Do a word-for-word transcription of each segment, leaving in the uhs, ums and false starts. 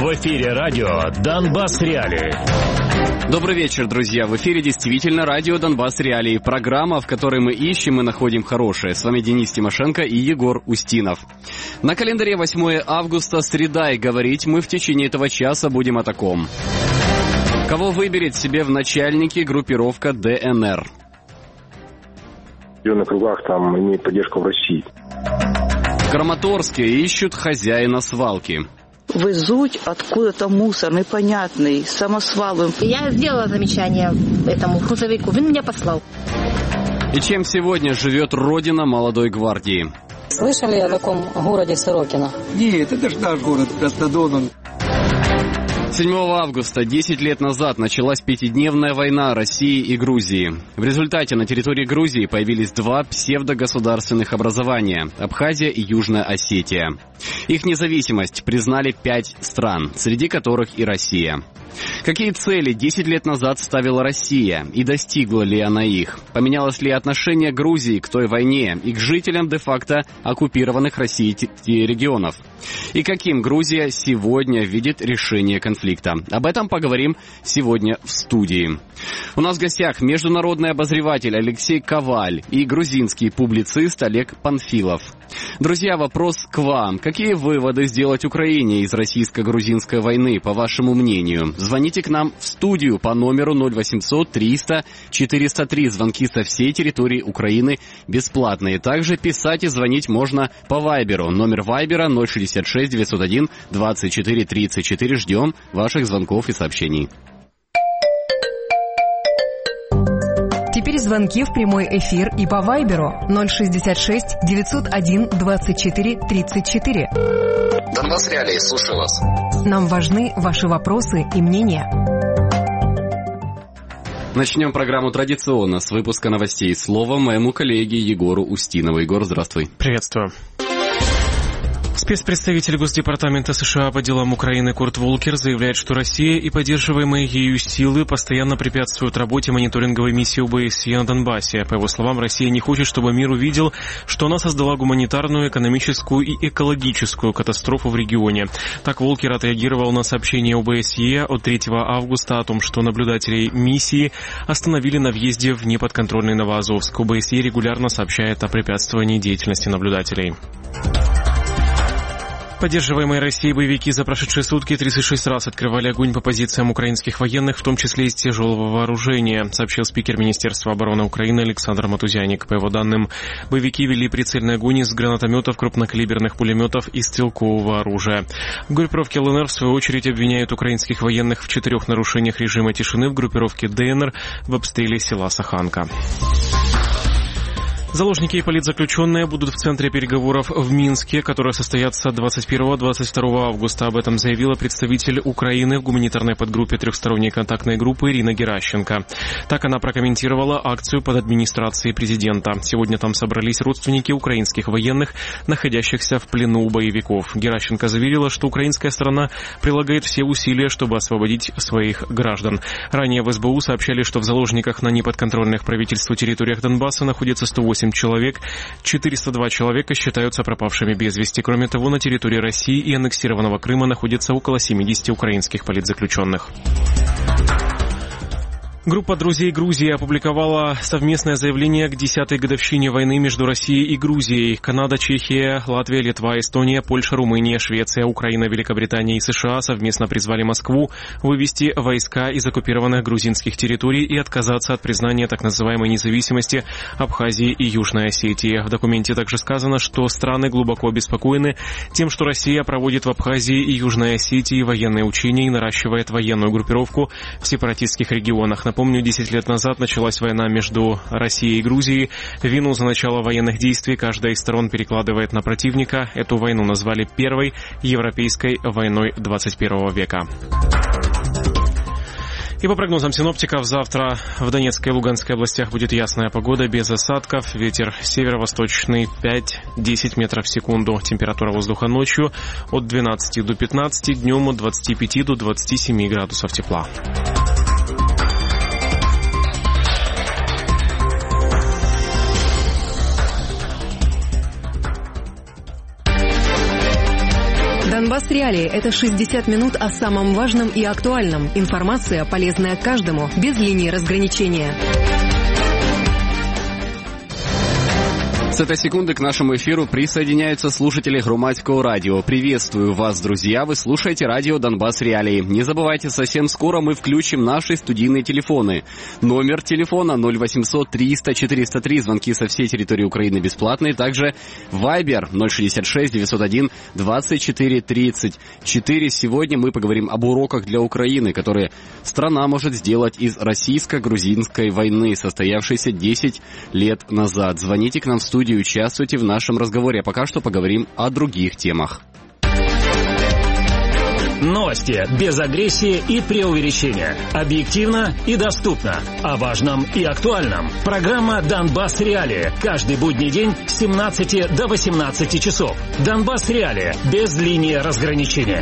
В эфире радио «Донбасс Реалии». Добрый вечер, друзья. В эфире действительно радио «Донбасс Реалии». Программа, в которой мы ищем и находим хорошее. С вами Денис Тимошенко и Егор Устинов. На календаре восьмое августа, среда, и говорить мы в течение этого часа будем о таком. Кого выберет себе в начальники группировка ДНР? В определенных кругах там имеет поддержку в России. В Краматорске ищут хозяина свалки. Везуть откуда-то мусор непонятный, самосвалом. Я сделала замечание этому грузовику, он меня послал. И чем сегодня живет родина молодой гвардии? Слышали о таком городе Сорокино? Нет, это же наш город, Краснодон. седьмого августа, десять лет назад, началась пятидневная война России и Грузии. В результате на территории Грузии появились два псевдогосударственных образования – Абхазия и Южная Осетия. Их независимость признали пять стран, среди которых и Россия. Какие цели десять лет назад ставила Россия, и достигла ли она их? Поменялось ли отношение Грузии к той войне и к жителям де-факто оккупированных Россией регионов? И каким Грузия сегодня видит решение конфликта? Об этом поговорим сегодня в студии. У нас в гостях международный обозреватель Алексей Коваль и грузинский публицист Олег Панфилов. Друзья, вопрос к вам. Какие выводы сделать Украине из российско-грузинской войны, по вашему мнению? Звоните к нам в студию по номеру ноль восемьсот триста четыреста три. Звонки со всей территории Украины бесплатные. Также писать и звонить можно по Вайберу. Номер Вайбера ноль шестьдесят шесть девятьсот один двадцать четыре тридцать четыре. Ждем ваших звонков и сообщений. Теперь звонки в прямой эфир и по Вайберу ноль шестьдесят шесть девятьсот один двадцать четыре тридцать четыре. Донбасс Реалии, слушаю вас. Нам важны ваши вопросы и мнения. Начнем программу традиционно с выпуска новостей. Слово моему коллеге Егору Устинову. Егор, здравствуй. Приветствую. Спецпредставитель Госдепартамента США по делам Украины Курт Волкер заявляет, что Россия и поддерживаемые ею силы постоянно препятствуют работе мониторинговой миссии ОБСЕ на Донбассе. По его словам, Россия не хочет, чтобы мир увидел, что она создала гуманитарную, экономическую и экологическую катастрофу в регионе. Так Волкер отреагировал на сообщение ОБСЕ от третьего августа о том, что наблюдателей миссии остановили на въезде в неподконтрольный Новоазовск. ОБСЕ регулярно сообщает о препятствовании деятельности наблюдателей. Поддерживаемые Россией боевики за прошедшие сутки тридцать шесть раз открывали огонь по позициям украинских военных, в том числе из тяжелого вооружения, сообщил спикер Министерства обороны Украины Александр Матузяник. По его данным, боевики вели прицельный огонь из гранатометов, крупнокалиберных пулеметов и стрелкового оружия. В группировке ЛНР, в свою очередь, обвиняют украинских военных в четырех нарушениях режима тишины в группировке ДНР в обстреле села Саханка. Заложники и политзаключенные будут в центре переговоров в Минске, которые состоятся двадцать первого — двадцать второго августа. Об этом заявила представитель Украины в гуманитарной подгруппе трехсторонней контактной группы Ирина Геращенко. Так она прокомментировала акцию под администрацией президента. Сегодня там собрались родственники украинских военных, находящихся в плену у боевиков. Геращенко заверила, что украинская сторона прилагает все усилия, чтобы освободить своих граждан. Ранее в СБУ сообщали, что в заложниках на неподконтрольных правительству территориях Донбасса находится сто восемь человек, четыреста два человека считаются пропавшими без вести. Кроме того, на территории России и аннексированного Крыма находится около семидесяти украинских политзаключенных. Группа друзей Грузии опубликовала совместное заявление к десятой годовщине войны между Россией и Грузией. Канада, Чехия, Латвия, Литва, Эстония, Польша, Румыния, Швеция, Украина, Великобритания и США совместно призвали Москву вывести войска из оккупированных грузинских территорий и отказаться от признания так называемой независимости Абхазии и Южной Осетии. В документе также сказано, что страны глубоко обеспокоены тем, что Россия проводит в Абхазии и Южной Осетии военные учения и наращивает военную группировку в сепаратистских регионах. Напомню, десять лет назад началась война между Россией и Грузией. Вину за начало военных действий каждая из сторон перекладывает на противника. Эту войну назвали первой европейской войной двадцать первого века. И по прогнозам синоптиков, завтра в Донецкой и Луганской областях будет ясная погода, без осадков. Ветер северо-восточный пять-десять метров в секунду. Температура воздуха ночью от двенадцати до пятнадцати, днем от двадцати пяти до двадцати семи градусов тепла. Донбасс Реалии – это шестьдесят минут о самом важном и актуальном. Информация, полезная каждому, без линии разграничения. С этой секунды к нашему эфиру присоединяются слушатели Громадского радио. Приветствую вас, друзья. Вы слушаете радио Донбасс Реалии. Не забывайте, совсем скоро мы включим наши студийные телефоны. Номер телефона ноль восемьсот триста четыреста три. Звонки со всей территории Украины бесплатные. Также Вайбер ноль шестьдесят шесть девятьсот один двадцать четыре тридцать четыре. Сегодня мы поговорим об уроках для Украины, которые страна может сделать из российско-грузинской войны, состоявшейся десять лет назад. Звоните к нам в студию. Участвуйте в нашем разговоре, а пока что поговорим о других темах. Новости без агрессии и преувеличения. Объективно и доступно. О важном и актуальном. Программа «Донбасс Реалии». Каждый будний день с семнадцати до восемнадцати часов. «Донбасс Реалии» без линии разграничения.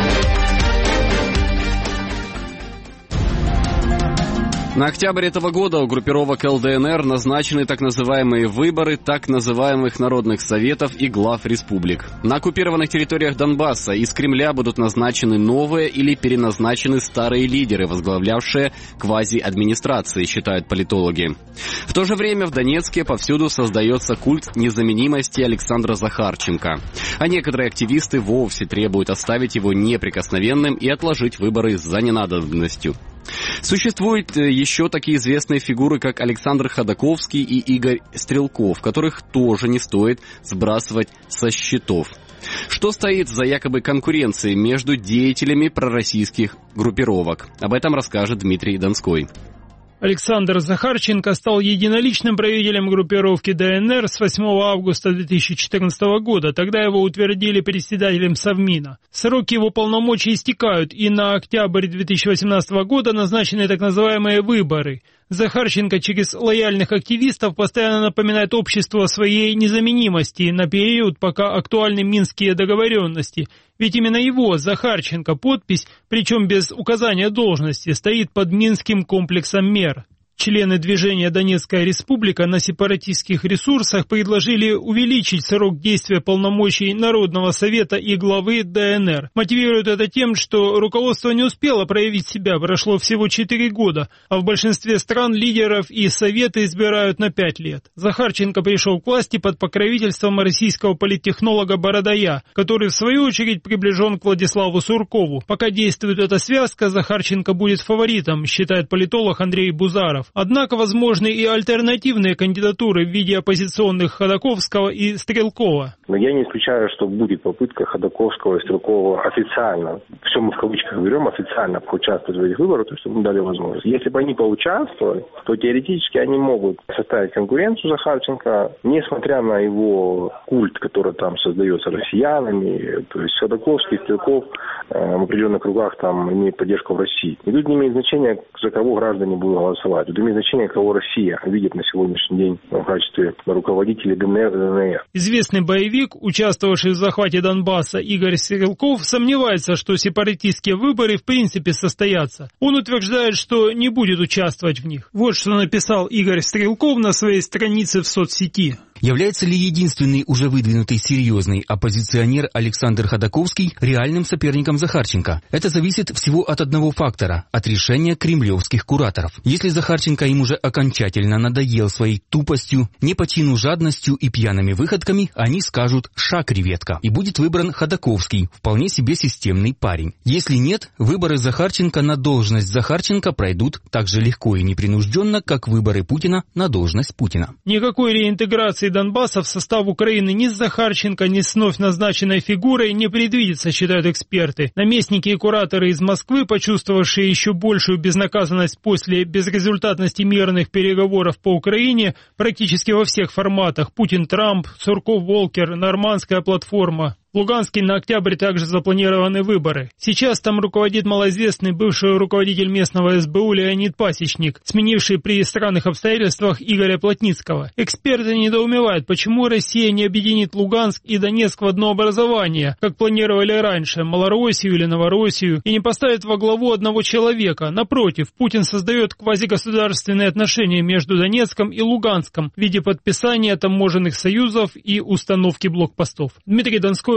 На октябрь этого года у группировок эл дэ эн эр назначены так называемые выборы так называемых народных советов и глав республик. На оккупированных территориях Донбасса из Кремля будут назначены новые или переназначены старые лидеры, возглавлявшие квази-администрации, считают политологи. В то же время в Донецке повсюду создается культ незаменимости Александра Захарченко. А некоторые активисты вовсе требуют оставить его неприкосновенным и отложить выборы за ненадобностью. Существуют еще такие известные фигуры, как Александр Ходаковский и Игорь Стрелков, которых тоже не стоит сбрасывать со счетов. Что стоит за якобы конкуренцией между деятелями пророссийских группировок? Об этом расскажет Дмитрий Донской. Александр Захарченко стал единоличным правителем группировки дэ эн эр с восьмого августа две тысячи четырнадцатого года. Тогда его утвердили председателем Совмина. Сроки его полномочий истекают, и на октябрь две тысячи восемнадцатого года назначены так называемые выборы. Захарченко через лояльных активистов постоянно напоминает обществу о своей незаменимости на период, пока актуальны минские договоренности. Ведь именно его, Захарченко, подпись, причем без указания должности, стоит под Минским комплексом мер. Члены движения «Донецкая республика» на сепаратистских ресурсах предложили увеличить срок действия полномочий Народного совета и главы дэ эн эр. Мотивируют это тем, что руководство не успело проявить себя, прошло всего четыре года, а в большинстве стран лидеров и советы избирают на пять лет. Захарченко пришел к власти под покровительством российского политтехнолога Бородая, который в свою очередь приближен к Владиславу Суркову. Пока действует эта связка, Захарченко будет фаворитом, считает политолог Андрей Бузаров. Однако возможны и альтернативные кандидатуры в виде оппозиционных Ходаковского и Стрелкова. Но я не исключаю, что будет попытка Ходаковского и Стрелкова официально, все мы в кавычках берем, официально поучаствовать в этих выборах, то есть им дали возможность. Если бы они поучаствовали, то теоретически они могут составить конкуренцию Захарченко, несмотря на его культ, который там создается россиянами, то есть Ходаковский, Стрелков э, в определенных кругах там имеют поддержку в России. И тут не имеет значения, за кого граждане будут голосовать. Тут имеет значение, кого Россия видит на сегодняшний день в качестве руководителей дэ эн эр, дэ эн эр. Известный боевик, участвовавший в захвате Донбасса, Игорь Стрелков, сомневается, что сепаратистские выборы в принципе состоятся. Он утверждает, что не будет участвовать в них. Вот что написал Игорь Стрелков на своей странице в соцсети. Является ли единственный уже выдвинутый серьезный оппозиционер Александр Ходаковский реальным соперником Захарченко? Это зависит всего от одного фактора – от решения кремлевских кураторов. Если Захарченко им уже окончательно надоел своей тупостью, не по чину жадностью и пьяными выходками, они скажут «ша, креветка», и будет выбран Ходаковский, вполне себе системный парень. Если нет, выборы Захарченко на должность Захарченко пройдут так же легко и непринужденно, как выборы Путина на должность Путина. Никакой реинтеграции Донбасса в состав Украины ни с Захарченко, ни с вновь назначенной фигурой не предвидится, считают эксперты. Наместники и кураторы из Москвы, почувствовавшие еще большую безнаказанность после безрезультатности мирных переговоров по Украине практически во всех форматах – Путин-Трамп, Сурков-Волкер, Нормандская платформа. В Луганске на октябрь также запланированы выборы. Сейчас там руководит малоизвестный бывший руководитель местного эс бэ у Леонид Пасечник, сменивший при странных обстоятельствах Игоря Плотницкого. Эксперты недоумевают, почему Россия не объединит Луганск и Донецк в одно образование, как планировали раньше, Малороссию или Новороссию, и не поставит во главу одного человека. Напротив, Путин создает квазигосударственные отношения между Донецком и Луганском в виде подписания таможенных союзов и установки блокпостов. Дмитрий Донской,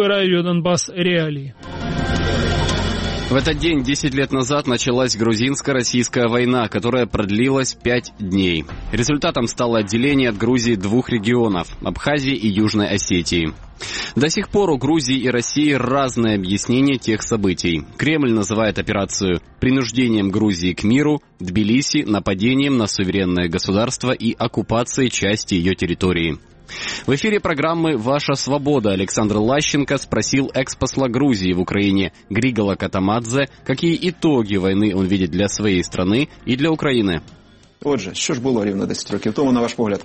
такое радио «Донбасс. Реалии». В этот день, десять лет назад, началась грузинско-российская война, которая продлилась пять дней. Результатом стало отделение от Грузии двух регионов – Абхазии и Южной Осетии. До сих пор у Грузии и России разные объяснения тех событий. Кремль называет операцию принуждением Грузии к миру, Тбилиси – нападением на суверенное государство и оккупацией части ее территории. В эфире программы «Ваша свобода» Александр Лащенко спросил экс-посла Грузии в Украине Григола Катамадзе, какие итоги войны он видит для своей страны и для України. Отже, що ж було рівно десять років тому, на ваш погляд?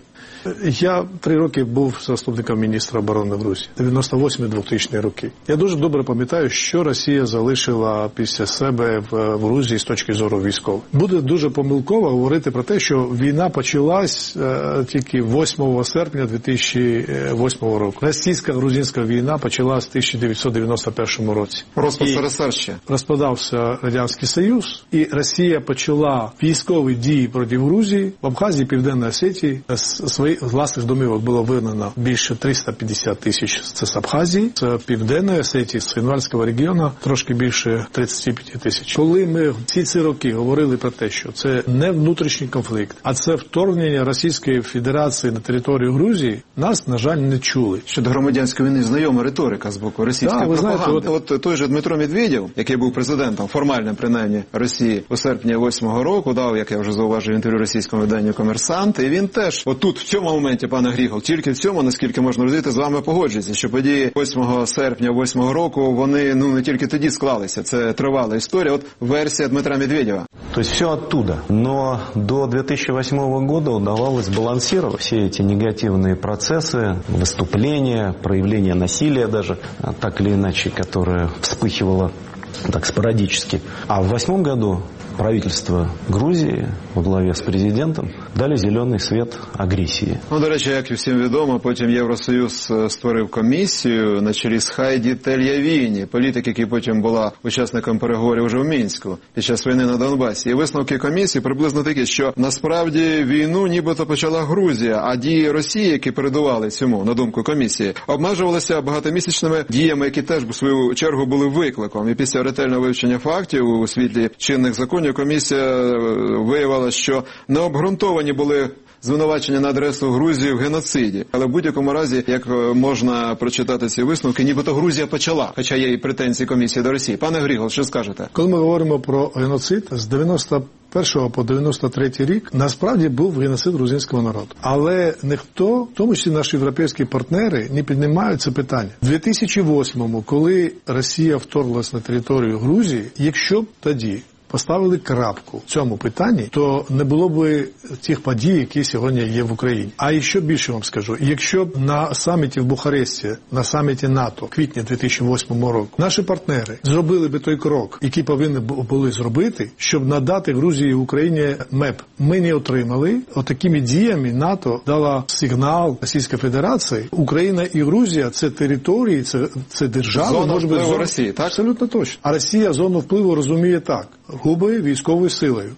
Я три роки був заступником міністра оборони Грузії, дев'яносто восьмий - двохтисячні роки. Я дуже добре пам'ятаю, що Росія залишила після себе в, в Грузії з точки зору військової. Буде дуже помилково говорити про те, що війна почалась е, тільки восьмого серпня дві тисячі восьмого року. Російсько-грузинська війна почалась в тисяча дев'ятсот дев'яносто першому році. Розпад СРСР ще. Розпадався Радянський Союз, і Росія почала військові дії проти Грузії, в Абхазії, Південній Осетії. З своїх власних домівок було вигнано більше триста п'ятдесят тисяч. Це з Абхазії, з Південної Осетії, з Цинвальського регіону трошки більше тридцять п'ять тисяч. Коли ми всі ці роки говорили про те, що це не внутрішній конфлікт, а це вторгнення Російської Федерації на територію Грузії, нас, на жаль, не чули. Щодо громадянської війни знайома риторика з боку російської да, пропаганди. Знаєте, от... от той же Дмитро Медведєв, який був президентом, формально принаймні, Росії у серпні восьмого року, дав, як я вже зауважив, інтерв'ю російському виданню «Комерсант», і він теж, отут, в цьому моменті, пане Грігол, тільки в цьому, наскільки можна розуміти, з вами погоджується, що події восьмого серпня восьмого року, вони, ну, не тільки тоді склалися, це тривала історія. От версія Дмитра Медведєва. То есть все оттуда. Но до две тысячи восьмого года удавалось балансировать все эти негативные процессы, выступления, проявления насилия даже, так или иначе, которое вспыхивало так спорадически. А в восьмом году правительство Грузії во главі з президентом дали зелений світ агресії. Ну, до речі, як і всім відомо, потім Євросоюз створив комісію на чолі з Хайді Тельявіні, політик, який потім була учасником переговорів уже в Мінську під час війни на Донбасі. І висновки комісії приблизно такі, що насправді війну нібито почала Грузія, а дії Росії, які передували цьому, на думку комісії, обмежувалися багатомісячними діями, які теж в свою чергу були викликом. І після ретельного вивчення фактів у світлі чинних законів комісія виявила, що необґрунтовані були звинувачення на адресу Грузії в геноциді. Але в будь-якому разі, як можна прочитати ці висновки, нібито Грузія почала, хоча є і претензії комісії до Росії. Пане Грігол, що скажете? Коли ми говоримо про геноцид, з дев'яносто першого по дев'яносто третій рік насправді був геноцид грузинського народу. Але ніхто, в тому числі наші європейські партнери, не піднімають це питання. У дві тисячі восьмому, коли Росія вторглась на територію Грузії, якщо б тоді поставили крапку в цьому питанні, то не було б тих подій, які сьогодні є в Україні. А ще більше вам скажу, якщо б на саміті в Бухаресті, на саміті НАТО в квітні дві тисячі восьмого року, наші партнери зробили би той крок, який повинні були зробити, щоб надати Грузії і Україні МЕП. Ми не отримали. Отакими діями НАТО дала сигнал Російської Федерації. Україна і Грузія – це території, це, це держави. Зона може впливу бути, Росії, так? Абсолютно точно. А Росія зону впливу розуміє так. Губы військовой силою.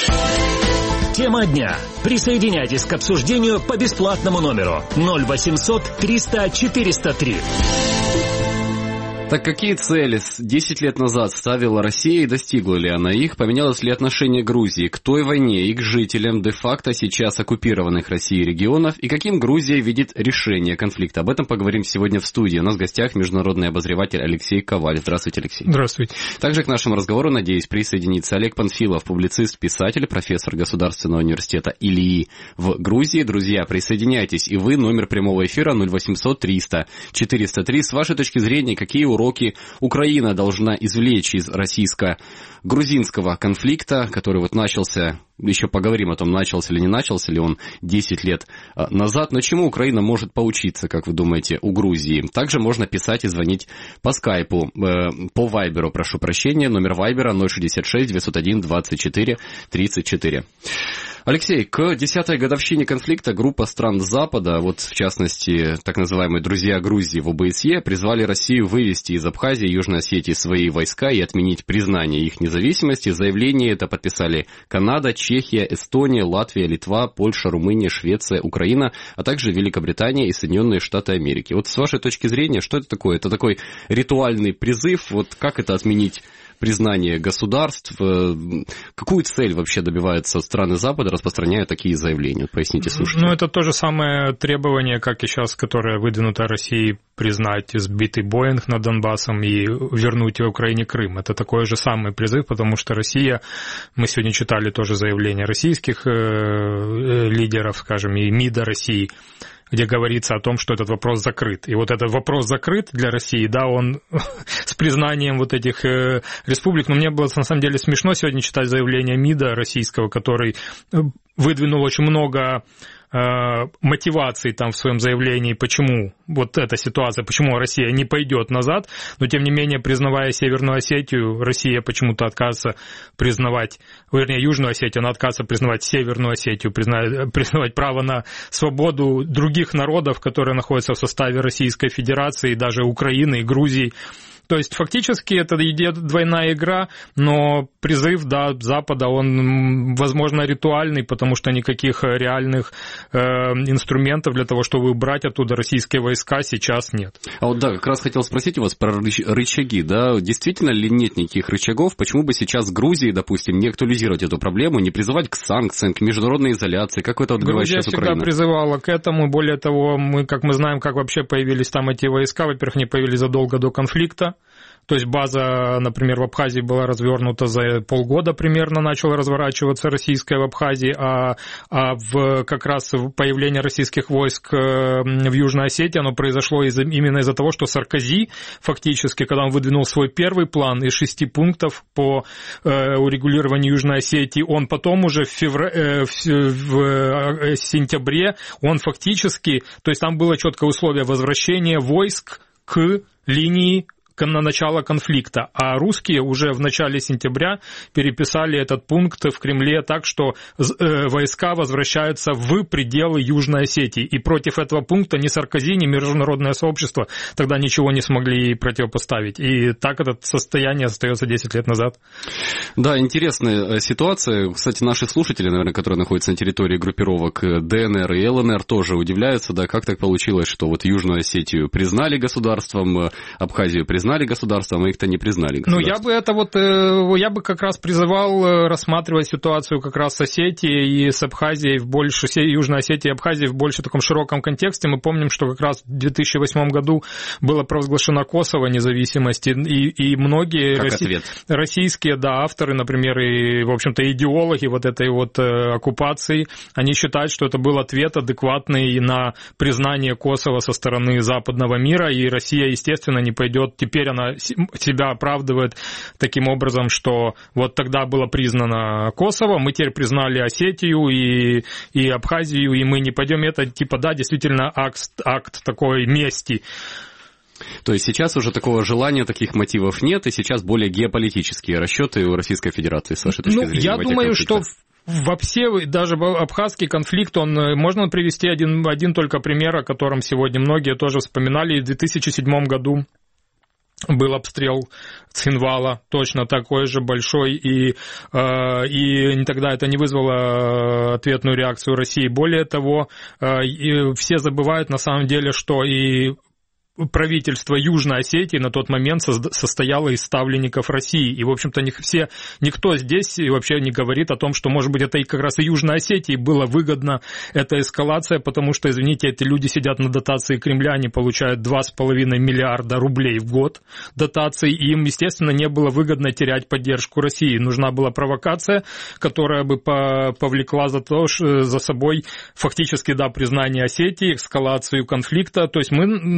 Тема дня. Присоединяйтесь к обсуждению по бесплатному номеру ноль восемьсот триста четыреста три. Так какие цели десять лет назад ставила Россия и достигла ли она их? Поменялось ли отношение Грузии к той войне и к жителям де-факто сейчас оккупированных Россией регионов? И каким Грузия видит решение конфликта? Об этом поговорим сегодня в студии. У нас в гостях международный обозреватель Алексей Коваль. Здравствуйте, Алексей. Здравствуйте. Также к нашему разговору, надеюсь, присоединится Олег Панфилов, публицист, писатель, профессор Государственного университета Ильи в Грузии. Друзья, присоединяйтесь. И вы, номер прямого эфира ноль восемьсот триста четыреста три. С вашей точки зрения, какие уроки Украина должна извлечь из российско-грузинского конфликта, который вот начался, еще поговорим о том, начался или не начался ли он десять лет назад, но чему Украина может поучиться, как вы думаете, у Грузии? Также можно писать и звонить по скайпу, э, по вайберу, прошу прощения, номер вайбера ноль шестьдесят шесть девятьсот один двадцать четыре тридцать четыре. Алексей, к десятой годовщине конфликта группа стран Запада, вот в частности так называемые «друзья Грузии» в О Бэ Эс Е, призвали Россию вывести из Абхазии и Южной Осетии свои войска и отменить признание их независимости. Заявление это подписали Канада, Чехия, Эстония, Латвия, Литва, Польша, Румыния, Швеция, Украина, а также Великобритания и Соединенные Штаты Америки. Вот с вашей точки зрения, что это такое? Это такой ритуальный призыв, вот как это отменить признание государств? Какую цель вообще добиваются страны Запада, распространяя такие заявления? Поясните слушателям. Ну, это то же самое требование, как и сейчас, которое выдвинуто Россией, признать сбитый Боинг над Донбассом и вернуть в Украине Крым. Это такой же самый призыв, потому что Россия, мы сегодня читали тоже заявление российских лидеров, скажем, и МИДа России, где говорится о том, что этот вопрос закрыт. И вот этот вопрос закрыт для России, да, он с признанием вот этих э, республик. Но мне было на самом деле смешно сегодня читать заявление МИДа российского, который выдвинул очень много мотивации там в своем заявлении, почему вот эта ситуация, почему Россия не пойдет назад, но тем не менее, признавая Северную Осетию, Россия почему-то отказывается признавать, вернее, Южную Осетию, она отказывается признавать Северную Осетию, признавать, признавать право на свободу других народов, которые находятся в составе Российской Федерации, даже Украины и Грузии. То есть фактически это идет двойная игра, но призыв, да, Запада, он, возможно, ритуальный, потому что никаких реальных э, инструментов для того, чтобы убрать оттуда российские войска, сейчас нет. А вот да, как раз хотел спросить у вас про рычаги, да, действительно ли нет никаких рычагов, почему бы сейчас Грузии, допустим, не актуализировать эту проблему, не призывать к санкциям, к международной изоляции, как это вот говорит сейчас Украина? Грузия всегда призывала к этому, более того, мы, как мы знаем, как вообще появились там эти войска, во-первых, они появились задолго до конфликта. То есть база, например, в Абхазии была развернута за полгода примерно, начала разворачиваться российская в Абхазии, а, а в, как раз появление российских войск в Южной Осетии, оно произошло из, именно из-за того, что Саркози фактически, когда он выдвинул свой первый план из шести пунктов по э, урегулированию Южной Осетии, он потом уже в, февр... э, в, в сентябре, он фактически, то есть там было четкое условие возвращения войск к линии на начало конфликта, а русские уже в начале сентября переписали этот пункт в Кремле так, что войска возвращаются в пределы Южной Осетии, и против этого пункта ни Саркози, ни международное сообщество тогда ничего не смогли противопоставить, и так это состояние остается десять лет назад. Да, интересная ситуация. Кстати, наши слушатели, наверное, которые находятся на территории группировок Дэ Эн Эр и Эл Эн Эр, тоже удивляются, да, как так получилось, что вот Южную Осетию признали государством, Абхазию признали признали государством, а их-то не признали государством. Ну, я бы это вот, я бы как раз призывал рассматривать ситуацию как раз с Осетией и с Абхазией в больше, Южной Осетией и Абхазией в больше таком широком контексте. Мы помним, что как раз в две тысячи восьмом году было провозглашено Косово независимости, и, и многие россий, российские, да, авторы, например, и, в общем-то, идеологи вот этой вот оккупации, они считают, что это был ответ адекватный на признание Косово со стороны западного мира, и Россия, естественно, не пойдет. Теперь она себя оправдывает таким образом, что вот тогда было признано Косово, мы теперь признали Осетию и, и Абхазию, и мы не пойдем. Это типа, да, действительно акт, акт такой мести. То есть сейчас уже такого желания, таких мотивов нет, и сейчас более геополитические расчеты у Российской Федерации, с вашей точки ну, зрения? Я думаю, что вообще даже абхазский конфликт, он, можно привести один, один только пример, о котором сегодня многие тоже вспоминали. В две тысячи седьмом году был обстрел Цхинвала, точно такой же большой, и, и тогда это не вызвало ответную реакцию России. Более того, все забывают на самом деле, что и правительство Южной Осетии на тот момент состояло из ставленников России. И, в общем-то, не все, никто здесь вообще не говорит о том, что, может быть, это и как раз и Южной Осетии было выгодно, эта эскалация, потому что, извините, эти люди сидят на дотации Кремля, они получают два с половиной миллиарда рублей в год дотаций, и им, естественно, не было выгодно терять поддержку России. Нужна была провокация, которая бы повлекла за, то, за собой фактически, да, признание Осетии, эскалацию конфликта. То есть мы, никто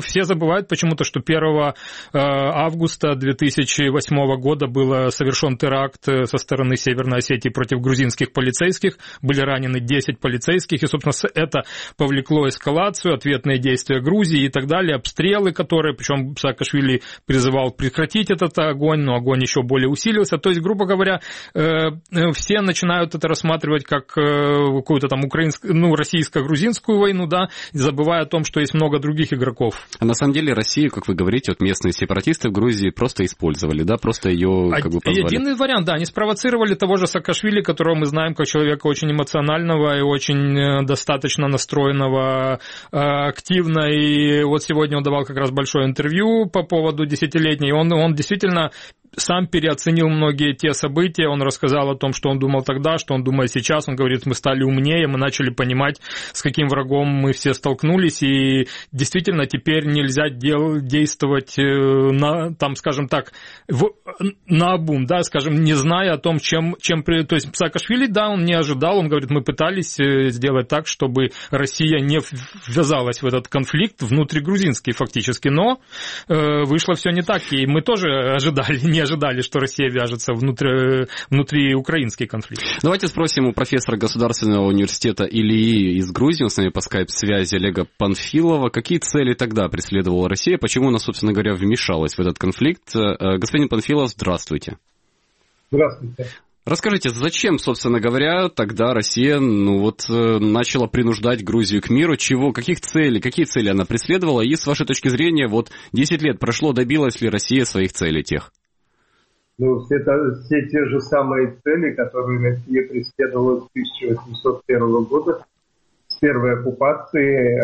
все забывают почему-то, что первого августа две тысячи восьмого года был совершен теракт со стороны Северной Осетии против грузинских полицейских. Были ранены десять полицейских, и, собственно, это повлекло эскалацию, ответные действия Грузии и так далее, обстрелы, которые, причем Саакашвили призывал прекратить этот огонь, но огонь еще более усилился. То есть, грубо говоря, все начинают это рассматривать как какую-то там украинскую, ну, российско-грузинскую войну, да, забывая о том, что есть много других игроков. А на самом деле Россию, как вы говорите, вот местные сепаратисты в Грузии просто использовали, да, просто ее как бы позвали. Единый вариант, да, они спровоцировали того же Саакашвили, которого мы знаем как человека очень эмоционального и очень достаточно настроенного, активно, и вот сегодня он давал как раз большое интервью по поводу десятилетней, он, он действительно сам переоценил многие те события, он рассказал о том, что он думал тогда, что он думает сейчас, он говорит, мы стали умнее, мы начали понимать, с каким врагом мы все столкнулись, и действительно теперь нельзя дел, действовать на, там, скажем так, в, наобум, да, скажем, не зная о том, чем, чем... То есть Саакашвили, да, он не ожидал, он говорит, мы пытались сделать так, чтобы Россия не ввязалась в этот конфликт внутригрузинский фактически, но э, вышло все не так, и мы тоже ожидали, не ожидали, что Россия вяжется внутри, внутри украинский конфликт. Давайте спросим у профессора Государственного университета Ильи из Грузии, он с нами по скайп-связи, Олега Панфилова. Какие цели тогда преследовала Россия? Почему она, собственно говоря, вмешалась в этот конфликт? Господин Панфилов, здравствуйте. Здравствуйте. Расскажите, зачем, собственно говоря, тогда Россия, ну вот, начала принуждать Грузию к миру? Чего, каких целей, какие цели она преследовала? И с вашей точки зрения, вот десять лет прошло, добилась ли Россия своих целей тех? Ну, это все те же самые цели, которые Россия преследовала с тысяча восемьсот первого года, с первой оккупации.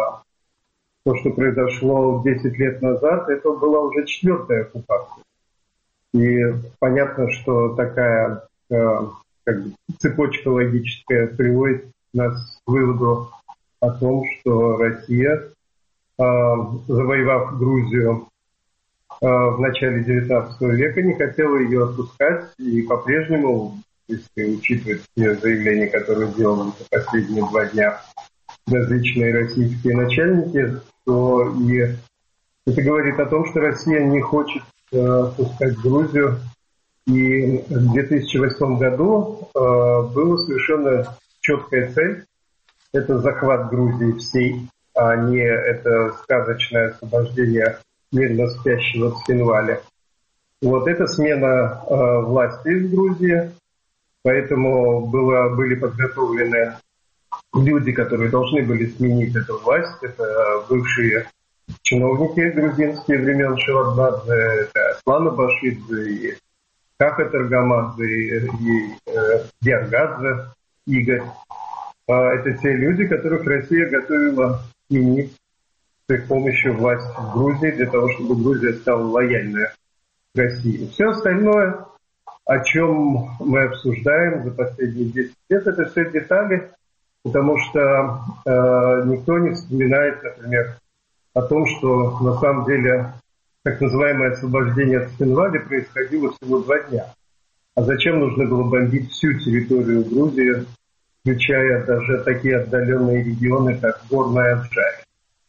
То, что произошло десять лет назад, это была уже четвертая оккупация. И понятно, что такая как бы, цепочка логическая приводит нас к выводу о том, что Россия, завоевав Грузию в начале девятнадцатого века, не хотела ее отпускать, и по-прежнему, если учитывать все заявления, которые сделали за последние два дня различные российские начальники, то и это говорит о том, что Россия не хочет отпускать Грузию. И в две тысячи восьмом году э, была совершенно четкая цель. Это захват Грузии всей, а не это сказочное освобождение мирно спящего Цхинваля. Вот это смена э, власти в Грузии. Поэтому было, были подготовлены люди, которые должны были сменить эту власть. Это бывшие чиновники грузинские времен Шеварднадзе, это Аслан Абашидзе и Каха Таргамадзе и, и э, Диаргадзе Игорь. А, это те люди, которых Россия готовила сменить с их помощью власть в Грузии для того, чтобы Грузия стала лояльной России. Все остальное, о чем мы обсуждаем за последние десять лет, это все детали, потому что э, никто не вспоминает, например, о том, что на самом деле так называемое освобождение от Цхинваля происходило всего два дня. А зачем нужно было бомбить всю территорию Грузии, включая даже такие отдаленные регионы, как Горная Абжария?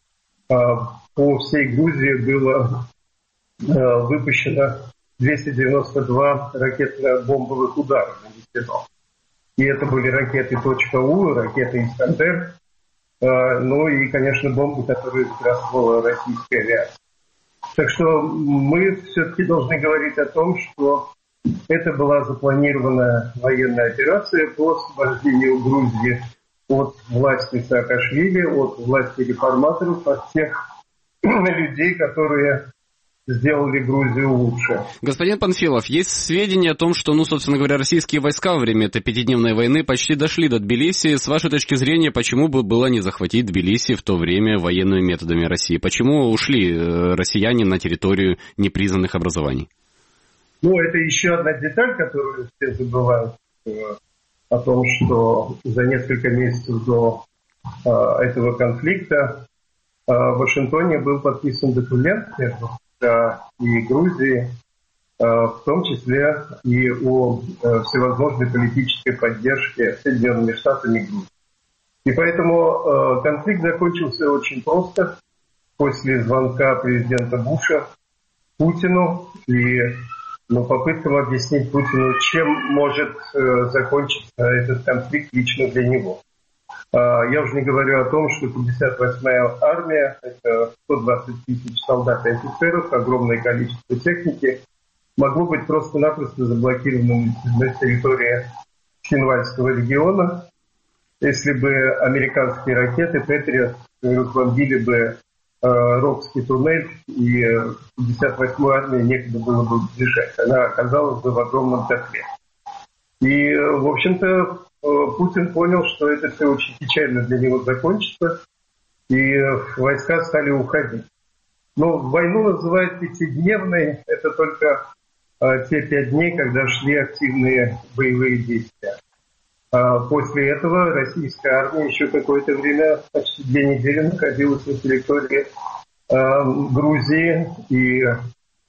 По всей Грузии было выпущено двести девяносто два ракетно-бомбовых удара нанесено. И это были ракеты .У, ракеты «Искандер», ну и, конечно, бомбы, которые сбрасывала российская авиация. Так что мы все-таки должны говорить о том, что это была запланированная военная операция по освобождению Грузии от власти Саакашвили, от власти реформаторов, от тех людей, которые сделали Грузию лучше. Господин Панфилов, есть сведения о том, что, ну, собственно говоря, российские войска во время этой пятидневной войны почти дошли до Тбилиси. С вашей точки зрения, почему бы было не захватить Тбилиси в то время военными методами России? Почему ушли россияне на территорию непризнанных образований? Ну, это еще одна деталь, которую все забывают, о том, что за несколько месяцев до этого конфликта в Вашингтоне был подписан документ между и Грузии, в том числе и о всевозможной политической поддержке Соединенными Штатами Грузии. И поэтому конфликт закончился очень просто. после звонка президента Буша Путину и ну, попыткам объяснить Путину, чем может э, закончиться этот конфликт лично для него. А, я уже не говорю о том, что пятьдесят восьмая армия, это сто двадцать тысяч солдат и офицеров, огромное количество техники, могло быть просто-напросто заблокировано на территории Цхинвальского региона, если бы американские ракеты «Патриот» разбомбили бы э, Рокский туннель, и пятьдесят восьмой армии некогда было бы бежать. Она оказалась бы в огромном котле. И, в общем-то, Путин понял, что это все очень печально для него закончится, и войска стали уходить. Но войну называют пятидневной, это только э, те пять дней, когда шли активные боевые действия. А после этого российская армия еще какое-то время, почти две недели, находилась на территории э, Грузии и э,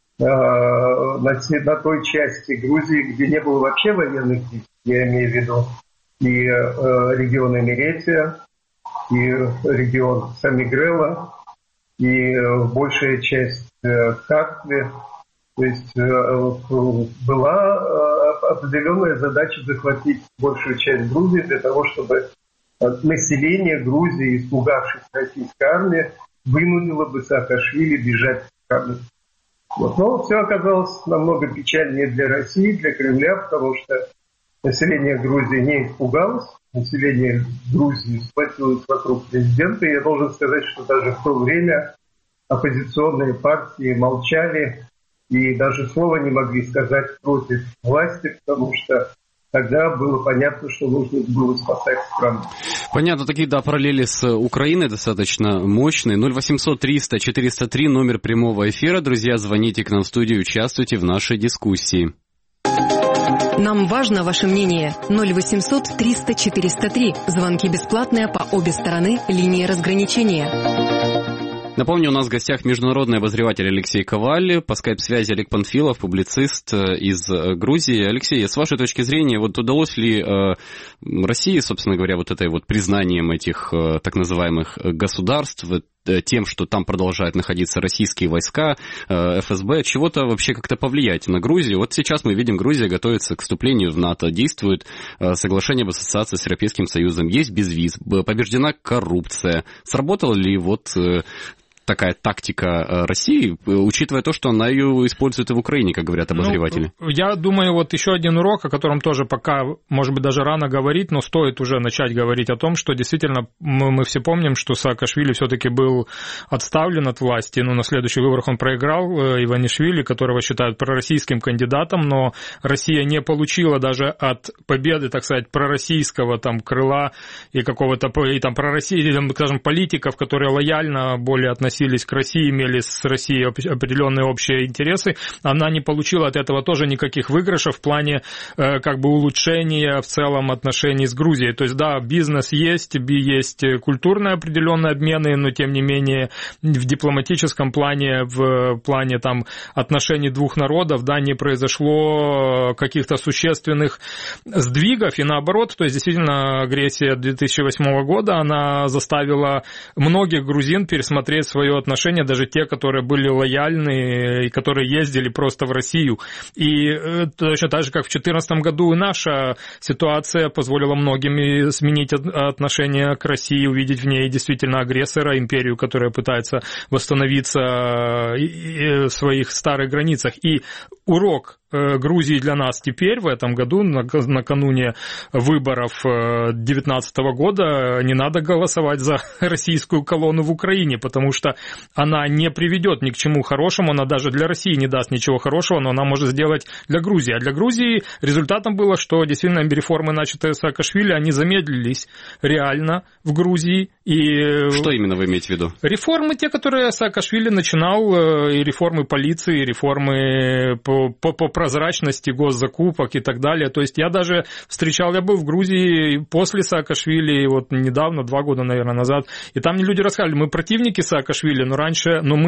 на, на той части Грузии, где не было вообще военных действий, я имею в виду и э, регион Эмеретия, и регион Самигрела, и э, большая часть э, Картли. То есть э, была э, определенная задача захватить большую часть Грузии для того, чтобы население Грузии, испугавшись российской армии, вынудило бы Саакашвили бежать в страну. Вот. Но все оказалось намного печальнее для России, для Кремля, потому что население Грузии не испугалось, население Грузии сплотилось вокруг президента. И я должен сказать, что даже в то время оппозиционные партии молчали и даже слова не могли сказать против власти, потому что тогда было понятно, что нужно было спасать страну. Понятно, такие, да, параллели с Украиной достаточно мощные. ноль восемьсот триста четыреста три, номер прямого эфира. Друзья, звоните к нам в студию, участвуйте в нашей дискуссии. Нам важно ваше мнение. ноль восемьсот триста четыреста три. Звонки бесплатные по обе стороны линии разграничения. Напомню, у нас в гостях международный обозреватель Алексей Коваль, по скайп-связи Олег Панфилов, публицист из Грузии. Алексей, с вашей точки зрения, вот удалось ли э, России, собственно говоря, вот этой вот признанием этих э, так называемых государств, э, тем, что там продолжают находиться российские войска, э, эф эс бэ, чего-то вообще как-то повлиять на Грузию? Вот сейчас мы видим, Грузия готовится к вступлению в НАТО, действует э, соглашение об ассоциации с Европейским Союзом, есть безвиз, побеждена коррупция. Сработала ли вот э, такая тактика России, учитывая то, что она ее использует и в Украине, как говорят обозреватели? Ну, я думаю, вот еще один урок, о котором тоже пока, может быть, даже рано говорить, но стоит уже начать говорить о том, что действительно мы, мы все помним, что Саакашвили все-таки был отставлен от власти, но на следующих выборах он проиграл, Иванишвили, которого считают пророссийским кандидатом, но Россия не получила даже от победы, так сказать, пророссийского там крыла и какого-то, и там пророссийских, скажем, политиков, которые лояльно более относились к России, имели с Россией определенные общие интересы, она не получила от этого тоже никаких выигрышей в плане э, как бы улучшения в целом отношений с Грузией. То есть, да, бизнес есть, есть культурные определенные обмены, но тем не менее в дипломатическом плане, в плане там отношений двух народов, да, не произошло каких-то существенных сдвигов, и наоборот, то есть, действительно, агрессия две тысячи восьмого года, она заставила многих грузин пересмотреть свое отношения, даже те, которые были лояльны и которые ездили просто в Россию. И точно так же, как в две тысячи четырнадцатом году, и наша ситуация позволила многим сменить отношение к России, увидеть в ней действительно агрессора, империю, которая пытается восстановиться в своих старых границах. И урок Грузии для нас теперь, в этом году, накануне выборов две тысячи девятнадцатого года, не надо голосовать за российскую колонну в Украине, потому что она не приведет ни к чему хорошему, она даже для России не даст ничего хорошего, но она может сделать для Грузии. А для Грузии результатом было, что действительно реформы, начатые Саакашвили, они замедлились реально в Грузии. И что именно вы имеете в виду? Реформы, те, которые Саакашвили начинал, и реформы полиции, и реформы по, по, по прозрачности госзакупок и так далее. То есть я даже встречал, я был в Грузии после Саакашвили, вот недавно, два года, наверное, назад, и там мне люди рассказывали, мы противники Саакашвили, но раньше, но мы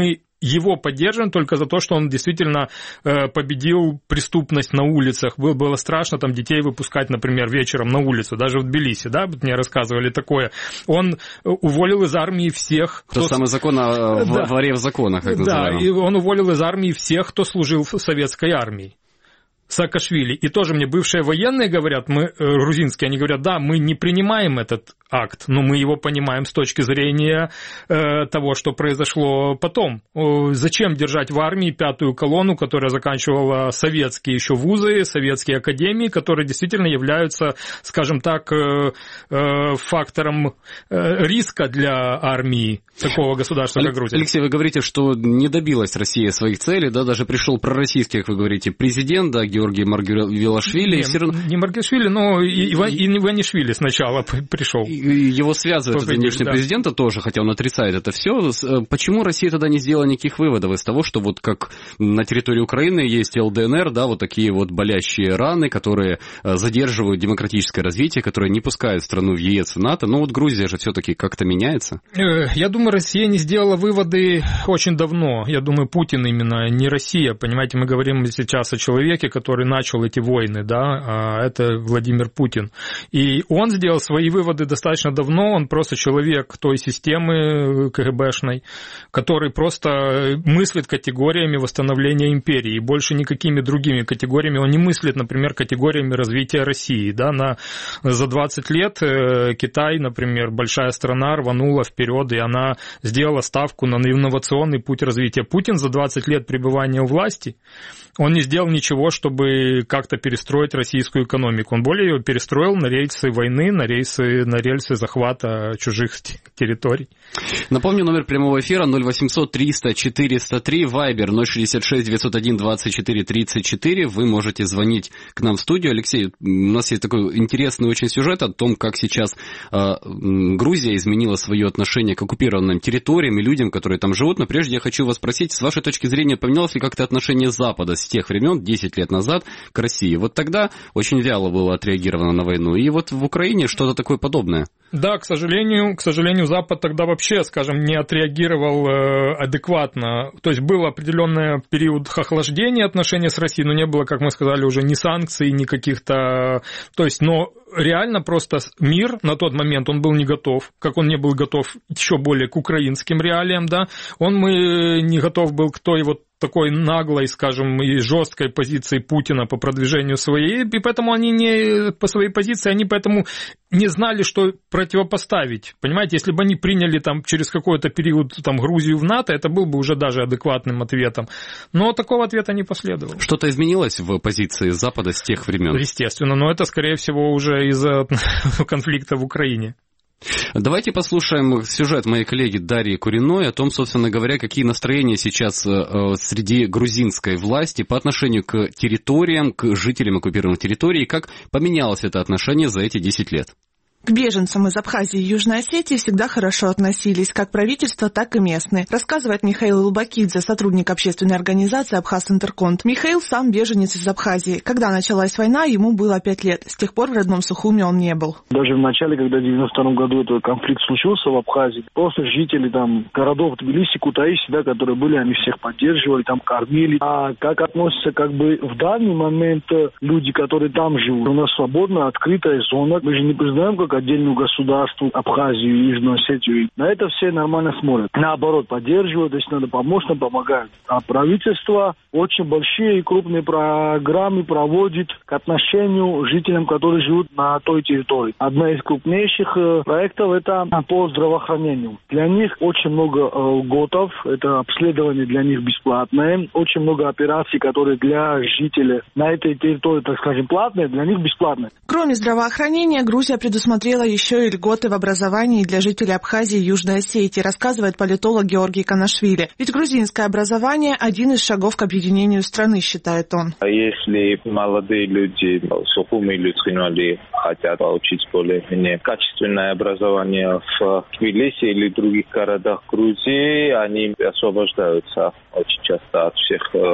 его поддерживаем только за то, что он действительно победил преступность на улицах. Было, было страшно там детей выпускать, например, вечером на улицу, даже в Тбилиси, да, мне рассказывали такое. Он уволил из армии всех... Тот кто... самый закон о да. воре в законах, как называем. Да, и он уволил из армии всех, кто служил в советской армии. Саакашвили. И тоже мне бывшие военные говорят, мы, грузинские, они говорят, да, мы не принимаем этот акт, но мы его понимаем с точки зрения э, того, что произошло потом. Зачем держать в армии пятую колонну, которая заканчивала советские еще вузы, советские академии, которые действительно являются, скажем так, э, э, фактором э, риска для армии такого государства, как Грузия. Алексей, вы говорите, что не добилась Россия своих целей, да, даже пришел пророссийский, как вы говорите, президент, да, Георгий Маргвелашвили. Не, все... не Маргвелашвили, но и Иванишвили сначала пришел. Его связывают с нынешним да. президентом тоже, хотя он отрицает это все. Почему Россия тогда не сделала никаких выводов из того, что вот как на территории Украины есть ЛДНР, да, вот такие вот болящие раны, которые задерживают демократическое развитие, которые не пускают страну в ЕС, в НАТО. Но вот Грузия же все-таки как-то меняется. Я думаю, Россия не сделала выводы очень давно. Я думаю, Путин именно, не Россия. Понимаете, мы говорим сейчас о человеке, который начал эти войны, да, а это Владимир Путин. И он сделал свои выводы достаточно давно, он просто человек той системы КГБшной, который просто мыслит категориями восстановления империи, и больше никакими другими категориями он не мыслит, например, категориями развития России. Да, на, за двадцать лет Китай, например, большая страна, рванула вперед, и она сделала ставку на инновационный путь развития. Путин за двадцать лет пребывания у власти, он не сделал ничего, чтобы как-то перестроить российскую экономику. Он более ее перестроил на рельсы войны, на рельсы, на рельсы захвата чужих территорий. Напомню, номер прямого эфира ноль восемьсот триста четыреста три, Вайбер ноль шестьдесят шесть девятьсот один двадцать четыре тридцать четыре. Вы можете звонить к нам в студию. Алексей, у нас есть такой интересный очень сюжет о том, как сейчас э, Грузия изменила свое отношение к оккупированным территориям и людям, которые там живут. Но прежде я хочу вас спросить, с вашей точки зрения, поменялось ли как-то отношение Запада с тех времен, десять лет назад, к России? Вот тогда очень вяло было отреагировано на войну. И вот в Украине что-то такое подобное. Да, к сожалению, к сожалению, Запад тогда вообще, скажем, не отреагировал э, адекватно. То есть был определенный период охлаждения отношений с Россией, но не было, как мы сказали, уже ни санкций, ни каких-то... То есть, но реально просто мир на тот момент, он был не готов, как он не был готов еще более к украинским реалиям, да, он мы не готов был к той вот такой наглой, скажем, и жесткой позиции Путина по продвижению своей, и поэтому они не по своей позиции, они поэтому не знали, что противопоставить. Понимаете, если бы они приняли там через какой-то период там Грузию в НАТО, это был бы уже даже адекватным ответом. Но такого ответа не последовало. Что-то изменилось в позиции Запада с тех времен? Естественно, но это, скорее всего, уже из-за конфликта в Украине. Давайте послушаем сюжет моей коллеги Дарьи Куриной о том, собственно говоря, какие настроения сейчас среди грузинской власти по отношению к территориям, к жителям оккупированных территорий, и как поменялось это отношение за эти десять лет. К беженцам из Абхазии и Южной Осетии всегда хорошо относились, как правительство, так и местные, рассказывает Михаил Лубакидзе, сотрудник общественной организации «Абхаз Интерконт». Михаил сам беженец из Абхазии. Когда началась война, ему было пять лет. С тех пор в родном Сухуме он не был. Даже в начале, когда в девяносто втором году этот конфликт случился в Абхазии, просто жители там городов Тбилиси, Кутаиси, да, которые были, они всех поддерживали, там кормили. А как относятся как бы в данный момент люди, которые там живут? У нас свободная, открытая зона. Мы же не признаем как отдельную государство Абхазию и Южную Осетию. На это все нормально смотрят. Наоборот, поддерживают, если надо помочь, нам помогают. А правительство очень большие и крупные программы проводит к отношению жителям, которые живут на той территории. Одна из крупнейших проектов – это по здравоохранению. Для них очень много льготов, это обследование для них бесплатное. Очень много операций, которые для жителей на этой территории, так скажем, платные, для них бесплатные. Кроме здравоохранения, Грузия предусмотрела еще и льготы в образовании для жителей Абхазии и Южной Осетии, рассказывает политолог Георгий Канашвили. Ведь грузинское образование – один из шагов к объединению страны, считает он. Если молодые люди в Сухуме или Цхинвали хотят получить более-менее качественное образование в Тбилиси или других городах Грузии, они освобождаются очень часто от всех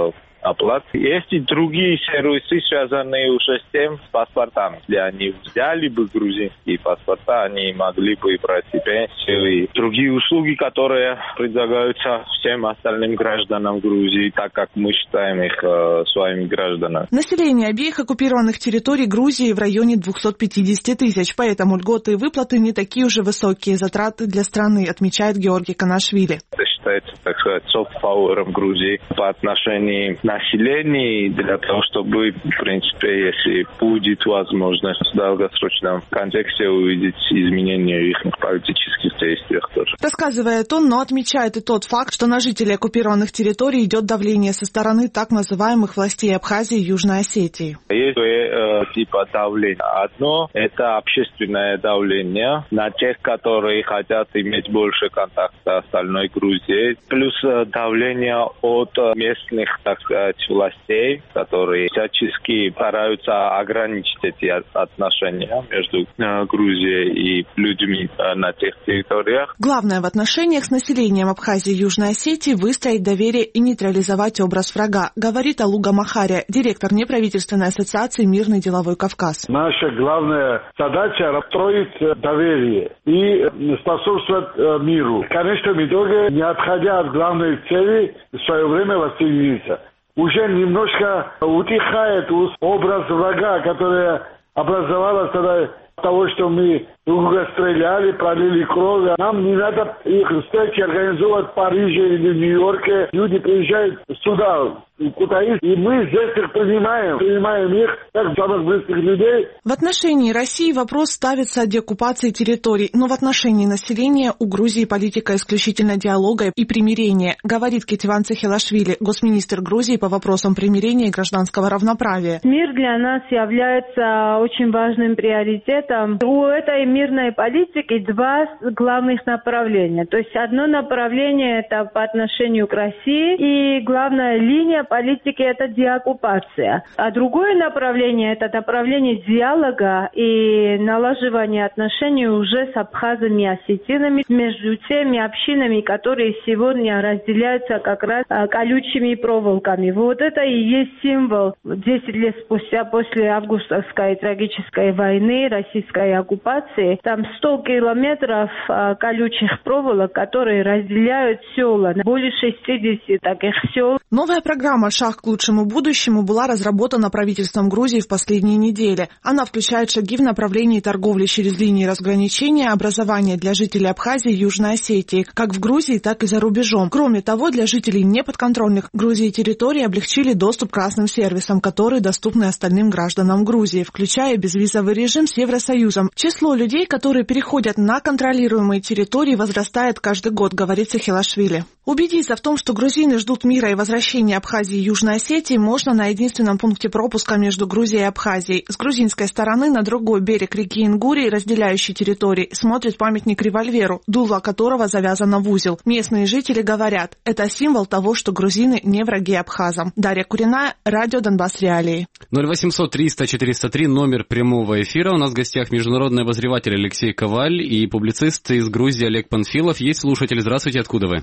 оплат. Есть и другие сервисы, связанные уже с тем, с паспортами. Если они взяли бы грузинские паспорта, они могли бы брать и пенсию, и другие услуги, которые предлагаются всем остальным гражданам Грузии, так как мы считаем их э, своими гражданами. Население обеих оккупированных территорий Грузии в районе двести пятьдесят тысяч, поэтому льготы и выплаты не такие уже высокие затраты для страны, отмечает Георгий Канашвили. Это считается, так сказать, софт-пауэром Грузии по отношению к населению, для того, чтобы, в принципе, если будет возможность в долгосрочном контексте увидеть изменения в их политических действиях тоже. Рассказывает он, но отмечает и тот факт, что на жителей оккупированных территорий идет давление со стороны так называемых властей Абхазии и Южной Осетии. Есть э, типа давления. Одно – это общественное давление на тех, которые хотят иметь больше контакта с остальной Грузией, плюс э, давление от местных, так сказать, властей, которые всячески стараются ограничить эти отношения между э, Грузией и людьми э, на тех территориях. Главное в отношениях с населением Абхазии и Южной Осетии выстроить доверие и нейтрализовать образ врага, говорит Алуга Махария, директор неправительственной ассоциации «Мирный деловой Кавказ». Наша главная задача – строить доверие и способствовать миру. В конечном итоге, не отходя от главной цели, в свое время воссоединиться. Уже немножко утихает образ врага, который образовался тогда того, что мы друг друга стреляли, пролили кровь. Нам не надо их встречи организовывать в Париже или в Нью-Йорке. Люди приезжают сюда, куда есть, и мы здесь их принимаем. Принимаем их, как самых близких людей. В отношении России вопрос ставится о деоккупации территорий, но в отношении населения у Грузии политика исключительно диалога и примирения, говорит Кетиван Цехелашвили, госминистр Грузии по вопросам примирения и гражданского равноправия. Мир для нас является очень важным приоритетом. У этой мирной политики два главных направления. То есть одно направление – это по отношению к России, и главная линия политики – это деоккупация. А другое направление – это направление диалога и налаживания отношений уже с абхазами и осетинами между теми общинами, которые сегодня разделяются как раз колючими проволоками. Вот это и есть символ десять лет спустя после августовской трагической войны, российской оккупации. Там сто километров колючих проволок, которые разделяют села. Более шестьдесят таких сел. Новая программа «Шаг к лучшему будущему» была разработана правительством Грузии в последние недели. Она включает шаги в направлении торговли через линии разграничения, образования для жителей Абхазии и Южной Осетии, как в Грузии, так и за рубежом. Кроме того, для жителей неподконтрольных Грузии территорий облегчили доступ к разным сервисам, которые доступны остальным гражданам Грузии, включая безвизовый режим с Евросоюзом. Число людей, которые переходят на контролируемые территории, возрастает каждый год, говорит Цехелашвили. Убедиться в том, что грузины ждут мира и возвращения Абхазии и Южной Осетии, можно на единственном пункте пропуска между Грузией и Абхазией. С грузинской стороны на другой берег реки Ингурии, разделяющей территории, смотрит памятник револьверу, дуло которого завязано в узел. Местные жители говорят, это символ того, что грузины не враги абхазам. Дарья Куриная, радио Донбасс Реалии. ноль восемьсот триста четыреста три, номер прямого эфира. У нас в гостях международный обозреватель Алексей Коваль и публицист из Грузии Олег Панфилов. Есть слушатель. Здравствуйте, откуда вы?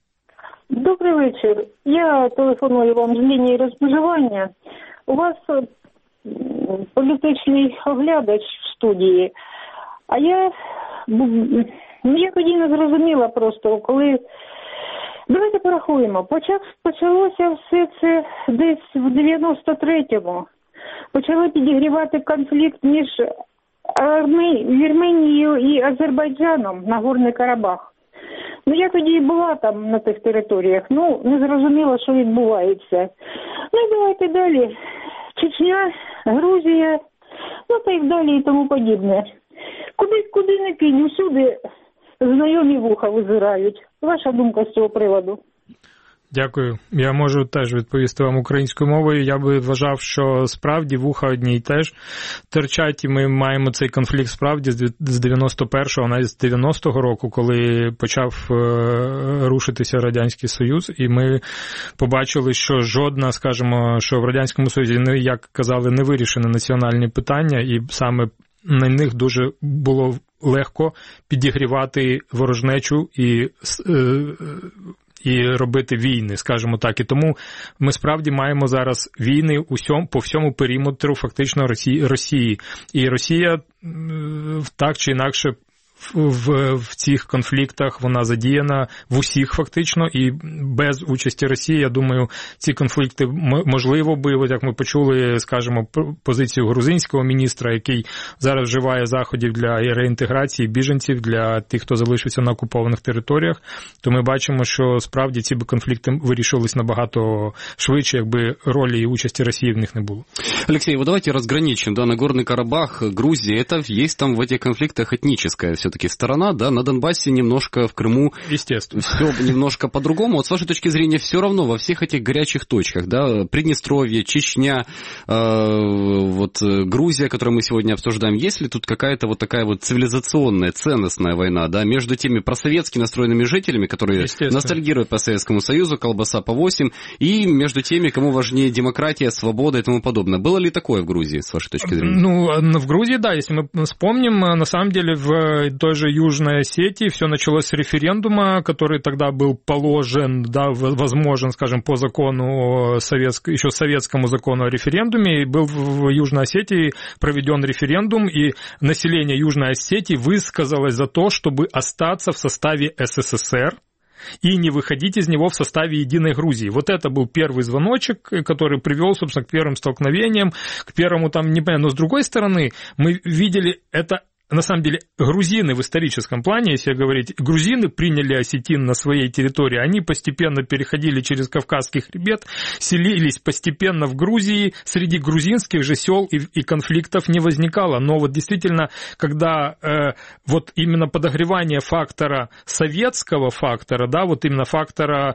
Добрий вечір. Я телефоную вам з лінії розмежування. У вас політичний оглядач в студії. А я, я тоді не зрозуміла просто, коли... Давайте порахуємо. Почав, почалося все це десь в дев'яносто третьому. Почали підігрівати конфлікт між Вірменією і Азербайджаном на Горний Карабах. Ну, я тоді і була там на тих територіях, ну, не зрозуміла, що відбувається. Ну, і давайте далі. Чечня, Грузія, ну, та й далі і тому подібне. Куди, куди не кинь, усюди знайомі вуха визирають. Ваша думка з цього приводу? Дякую. Я можу теж відповісти вам українською мовою. Я би вважав, що справді вуха одні й теж терчать, і ми маємо цей конфлікт справді з дев'яносто першого, навіть з дев'яностого року, коли почав рушитися Радянський Союз, і ми побачили, що жодна, скажімо, що в Радянському Союзі, як казали, не вирішені національні питання, і саме на них дуже було легко підігрівати ворожнечу і і робити війни, скажімо так. І тому ми справді маємо зараз війни усьому, по всьому периметру фактично Росії, Росії. І Росія так чи інакше В, в цих конфліктах вона задіяна в усіх фактично, і без участі Росії, я думаю, ці конфлікти можливо би, от як ми почули, скажімо, позицію грузинського міністра, який зараз вживає заходів для реінтеграції біженців, для тих, хто залишився на окупованих територіях, то ми бачимо, що справді ці конфлікти вирішувались набагато швидше, якби ролі і участі Росії в них не було. Алексей, вот давайте разграничим, да, Нагорный Карабах, Грузия, это есть там в этих конфликтах этническая все-таки сторона, да, на Донбассе немножко, в Крыму, естественно, все немножко по-другому. Вот с вашей точки зрения, все равно во всех этих горячих точках, да, Приднестровье, Чечня, э, вот Грузия, которую мы сегодня обсуждаем, есть ли тут какая-то вот такая вот цивилизационная, ценностная война, да, между теми просоветски настроенными жителями, которые ностальгируют по Советскому Союзу, колбаса по восемь, и между теми, кому важнее демократия, свобода и тому подобное. Было ли такое в Грузии, с вашей точки зрения? Ну, в Грузии, да, если мы вспомним, на самом деле в той же Южной Осетии все началось с референдума, который тогда был положен, да, возможен, скажем, по закону, советск... еще советскому закону о референдуме, и был в Южной Осетии проведен референдум, и население Южной Осетии высказалось за то, чтобы остаться в составе СССР и не выходить из него в составе единой Грузии. Вот это был первый звоночек, который привел, собственно, к первым столкновениям, к первому там, не понятно, но с другой стороны, мы видели это. На самом деле, грузины в историческом плане, если говорить, грузины приняли осетин на своей территории, они постепенно переходили через Кавказский хребет, селились постепенно в Грузии, среди грузинских же сел и, и конфликтов не возникало. Но вот действительно, когда э, вот именно подогревание фактора, советского фактора, да, вот именно фактора,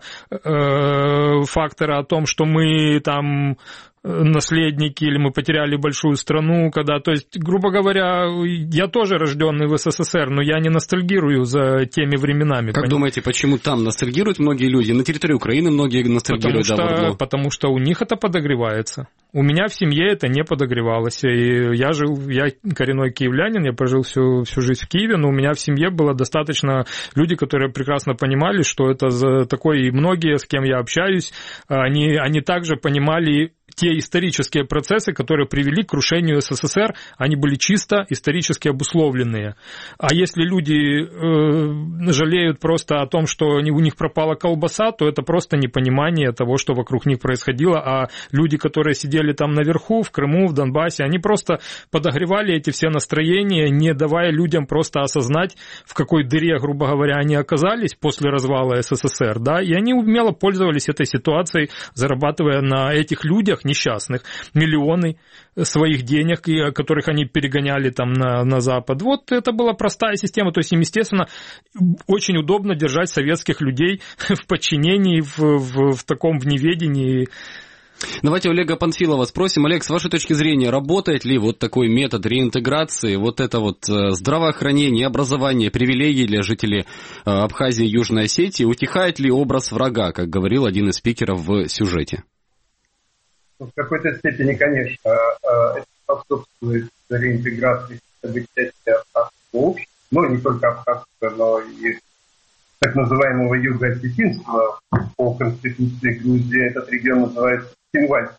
э, фактора о том, что мы там наследники, или мы потеряли большую страну, когда, то есть, грубо говоря, я тоже рожденный в СССР, но я не ностальгирую за теми временами. Как думаете, почему там ностальгируют многие люди? На территории Украины многие ностальгируют, потому да, что, потому что у них это подогревается. У меня в семье это не подогревалось. И я жил, я коренной киевлянин, я прожил всю, всю жизнь в Киеве, но у меня в семье было достаточно люди, которые прекрасно понимали, что это за такое, и многие, с кем я общаюсь, они, они также понимали те исторические процессы, которые привели к крушению СССР, они были чисто исторически обусловленные. А если люди э, жалеют просто о том, что у них пропала колбаса, то это просто непонимание того, что вокруг них происходило. А люди, которые сидели там наверху, в Крыму, в Донбассе, они просто подогревали эти все настроения, не давая людям просто осознать, в какой дыре, грубо говоря, они оказались после развала СССР. Да? И они умело пользовались этой ситуацией, зарабатывая на этих людях несчастных миллионы своих денег, которых они перегоняли там на, на Запад. Вот это была простая система. То есть им, естественно, очень удобно держать советских людей в подчинении, в, в, в таком в неведении. Давайте Олега Панфилова спросим. Олег, с вашей точки зрения, работает ли вот такой метод реинтеграции, вот это вот здравоохранение, образование, привилегии для жителей Абхазии и Южной Осетии? Утихает ли образ врага, как говорил один из спикеров в сюжете? В какой-то степени, конечно, это способствует реинтеграции части абхазского общества, ну, не только абхазского, но и так называемого юго-осетинского по конституции Грузии. Этот регион называется Цинвальский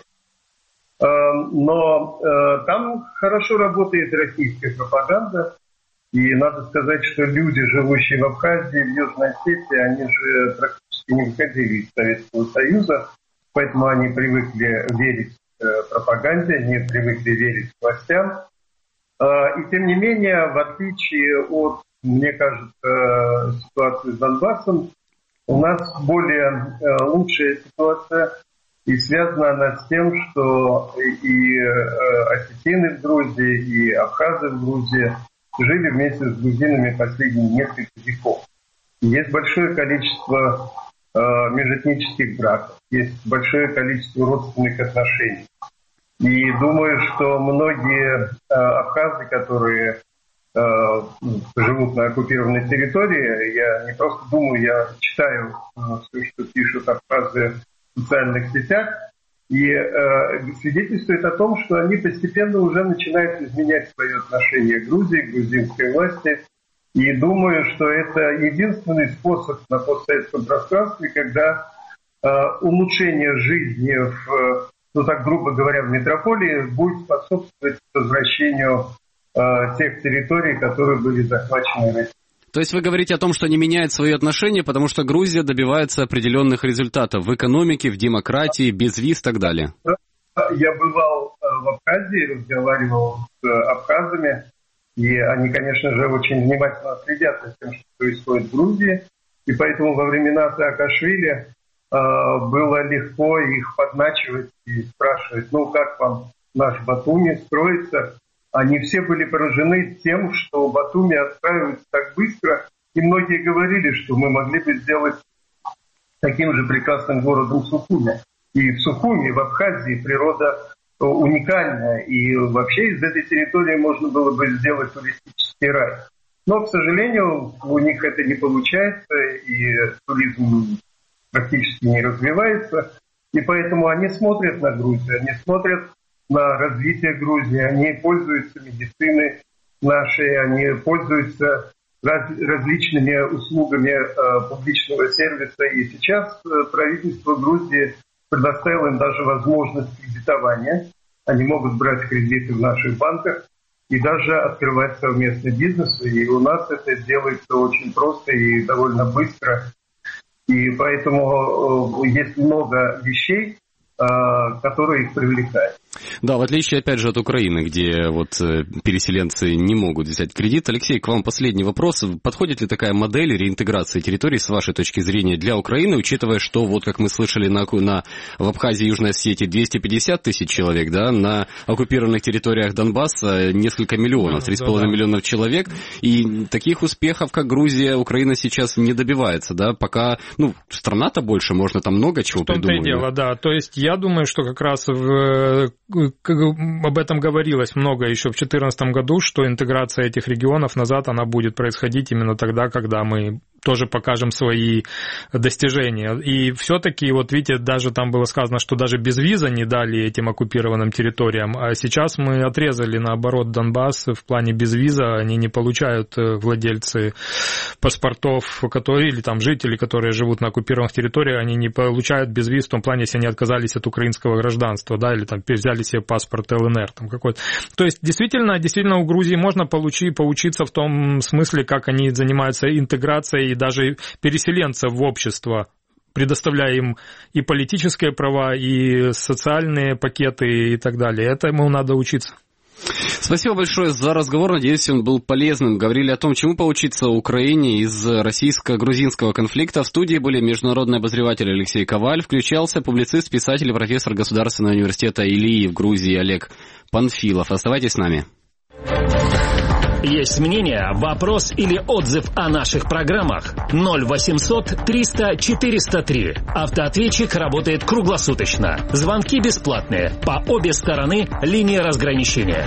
регион. Но там хорошо работает российская пропаганда, и надо сказать, что люди, живущие в Абхазии, в Южной Осетии, они же практически не выходили из Советского Союза, поэтому они привыкли верить пропаганде, они привыкли верить властям. И тем не менее, в отличие от, мне кажется, ситуации с Донбассом, у нас более лучшая ситуация, и связана она с тем, что и осетины в Грузии, и абхазы в Грузии жили вместе с грузинами последние несколько веков. И есть большое количество межэтнических браков, есть большое количество родственных отношений. И думаю, что многие э, абхазы, которые э, живут на оккупированной территории, я не просто думаю, я читаю э, все, что пишут абхазы в социальных сетях, и э, свидетельствует о том, что они постепенно уже начинают изменять свое отношение к Грузии, к грузинской власти, И думаю, что это единственный способ на постсоветском пространстве, когда э, улучшение жизни, в, ну так грубо говоря, в метрополии будет способствовать возвращению э, тех территорий, которые были захвачены Россией. То есть вы говорите о том, что не меняет свои отношения, потому что Грузия добивается определенных результатов в экономике, в демократии, без виз и так далее? Я бывал в Абхазии, разговаривал с абхазами, и они, конечно же, очень внимательно следят за тем, что происходит в Грузии. И поэтому во времена Саакашвили э, было легко их подначивать и спрашивать, ну как вам наш Батуми строится? Они все были поражены тем, что Батуми отстраивается так быстро. И многие говорили, что мы могли бы сделать таким же прекрасным городом Сухуми. И в Сухуми, в Абхазии природа уникальная. И вообще из этой территории можно было бы сделать туристический рай. Но, к сожалению, у них это не получается, и туризм практически не развивается. И поэтому они смотрят на Грузию, они смотрят на развитие Грузии, они пользуются медициной нашей, они пользуются раз, различными услугами э, публичного сервиса. И сейчас э, правительство Грузии предоставило им даже возможность кредитования. Они могут брать кредиты в наших банках и даже открывать совместный бизнес. И у нас это делается очень просто и довольно быстро. И поэтому э, есть много вещей, э, которые их привлекают. Да, в отличие, опять же, от Украины, где вот переселенцы не могут взять кредит. Алексей, к вам последний вопрос. Подходит ли такая модель реинтеграции территорий, с вашей точки зрения, для Украины, учитывая, что, вот как мы слышали, на, на, в Абхазии и Южной Осетии двести пятьдесят тысяч человек, да, на оккупированных территориях Донбасса несколько миллионов, три с половиной миллионов человек, и таких успехов, как Грузия, Украина сейчас не добивается, да, пока, ну, страна-то больше, можно там много чего придумать. В том-то и дело, да, то есть я думаю, что как раз в... об этом говорилось много еще в две тысячи четырнадцатом году, что интеграция этих регионов назад, она будет происходить именно тогда, когда мы тоже покажем свои достижения. И все-таки, вот видите, даже там было сказано, что даже без виза не дали этим оккупированным территориям, а сейчас мы отрезали, наоборот, Донбасс в плане без виза, они не получают владельцы паспортов, которые, или там жители, которые живут на оккупированных территориях, они не получают без виз в том плане, если они отказались от украинского гражданства, да, или там взяли себе паспорт ЛНР там какой-то. То есть, действительно, действительно у Грузии можно получить, поучиться в том смысле, как они занимаются интеграцией и даже переселенцев в общество, предоставляя им и политические права, и социальные пакеты и так далее. Этому надо учиться. Спасибо большое за разговор. Надеюсь, он был полезным. Говорили о том, чему поучиться Украине из российско-грузинского конфликта. В студии были международный обозреватель Алексей Коваль. Включался публицист, писатель и профессор Государственного университета Илии в Грузии Олег Панфилов. Оставайтесь с нами. Есть мнение, вопрос или отзыв о наших программах? ноль восемьсот триста четыреста три. Автоответчик работает круглосуточно. Звонки бесплатные. По обе стороны линии разграничения.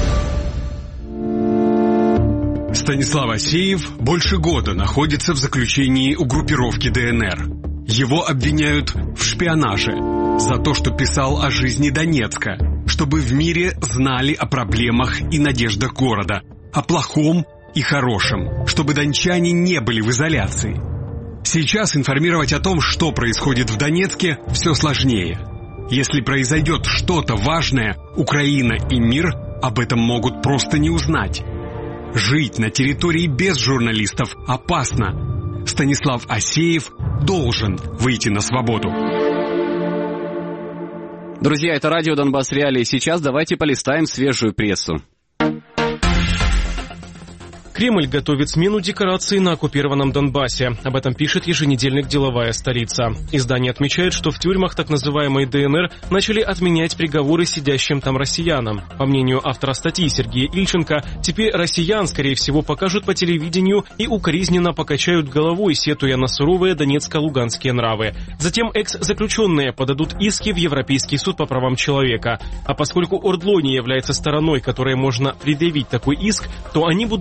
Станислав Асеев больше года находится в заключении у группировки ДНР. Его обвиняют в шпионаже за то, что писал о жизни Донецка, чтобы в мире знали о проблемах и надеждах города, о плохом и хорошем, чтобы дончане не были в изоляции. Сейчас информировать о том, что происходит в Донецке, все сложнее. Если произойдет что-то важное, Украина и мир об этом могут просто не узнать. Жить на территории без журналистов опасно. Станислав Асеев должен выйти на свободу. Друзья, это радио Донбасс Реалии. Сейчас давайте полистаем свежую прессу. Кремль готовит смену декораций на оккупированном Донбассе. Об этом пишет еженедельник «Деловая столица». Издание отмечает, что в тюрьмах так называемой ДНР начали отменять приговоры сидящим там россиянам. По мнению автора статьи Сергея Ильченко, теперь россиян, скорее всего, покажут по телевидению и укоризненно покачают головой, сетуя на суровые донецко-луганские нравы. Затем экс-заключенные подадут иски в Европейский суд по правам человека. А поскольку ОРДЛО не является стороной, которой можно предъявить такой иск, то они будут поданы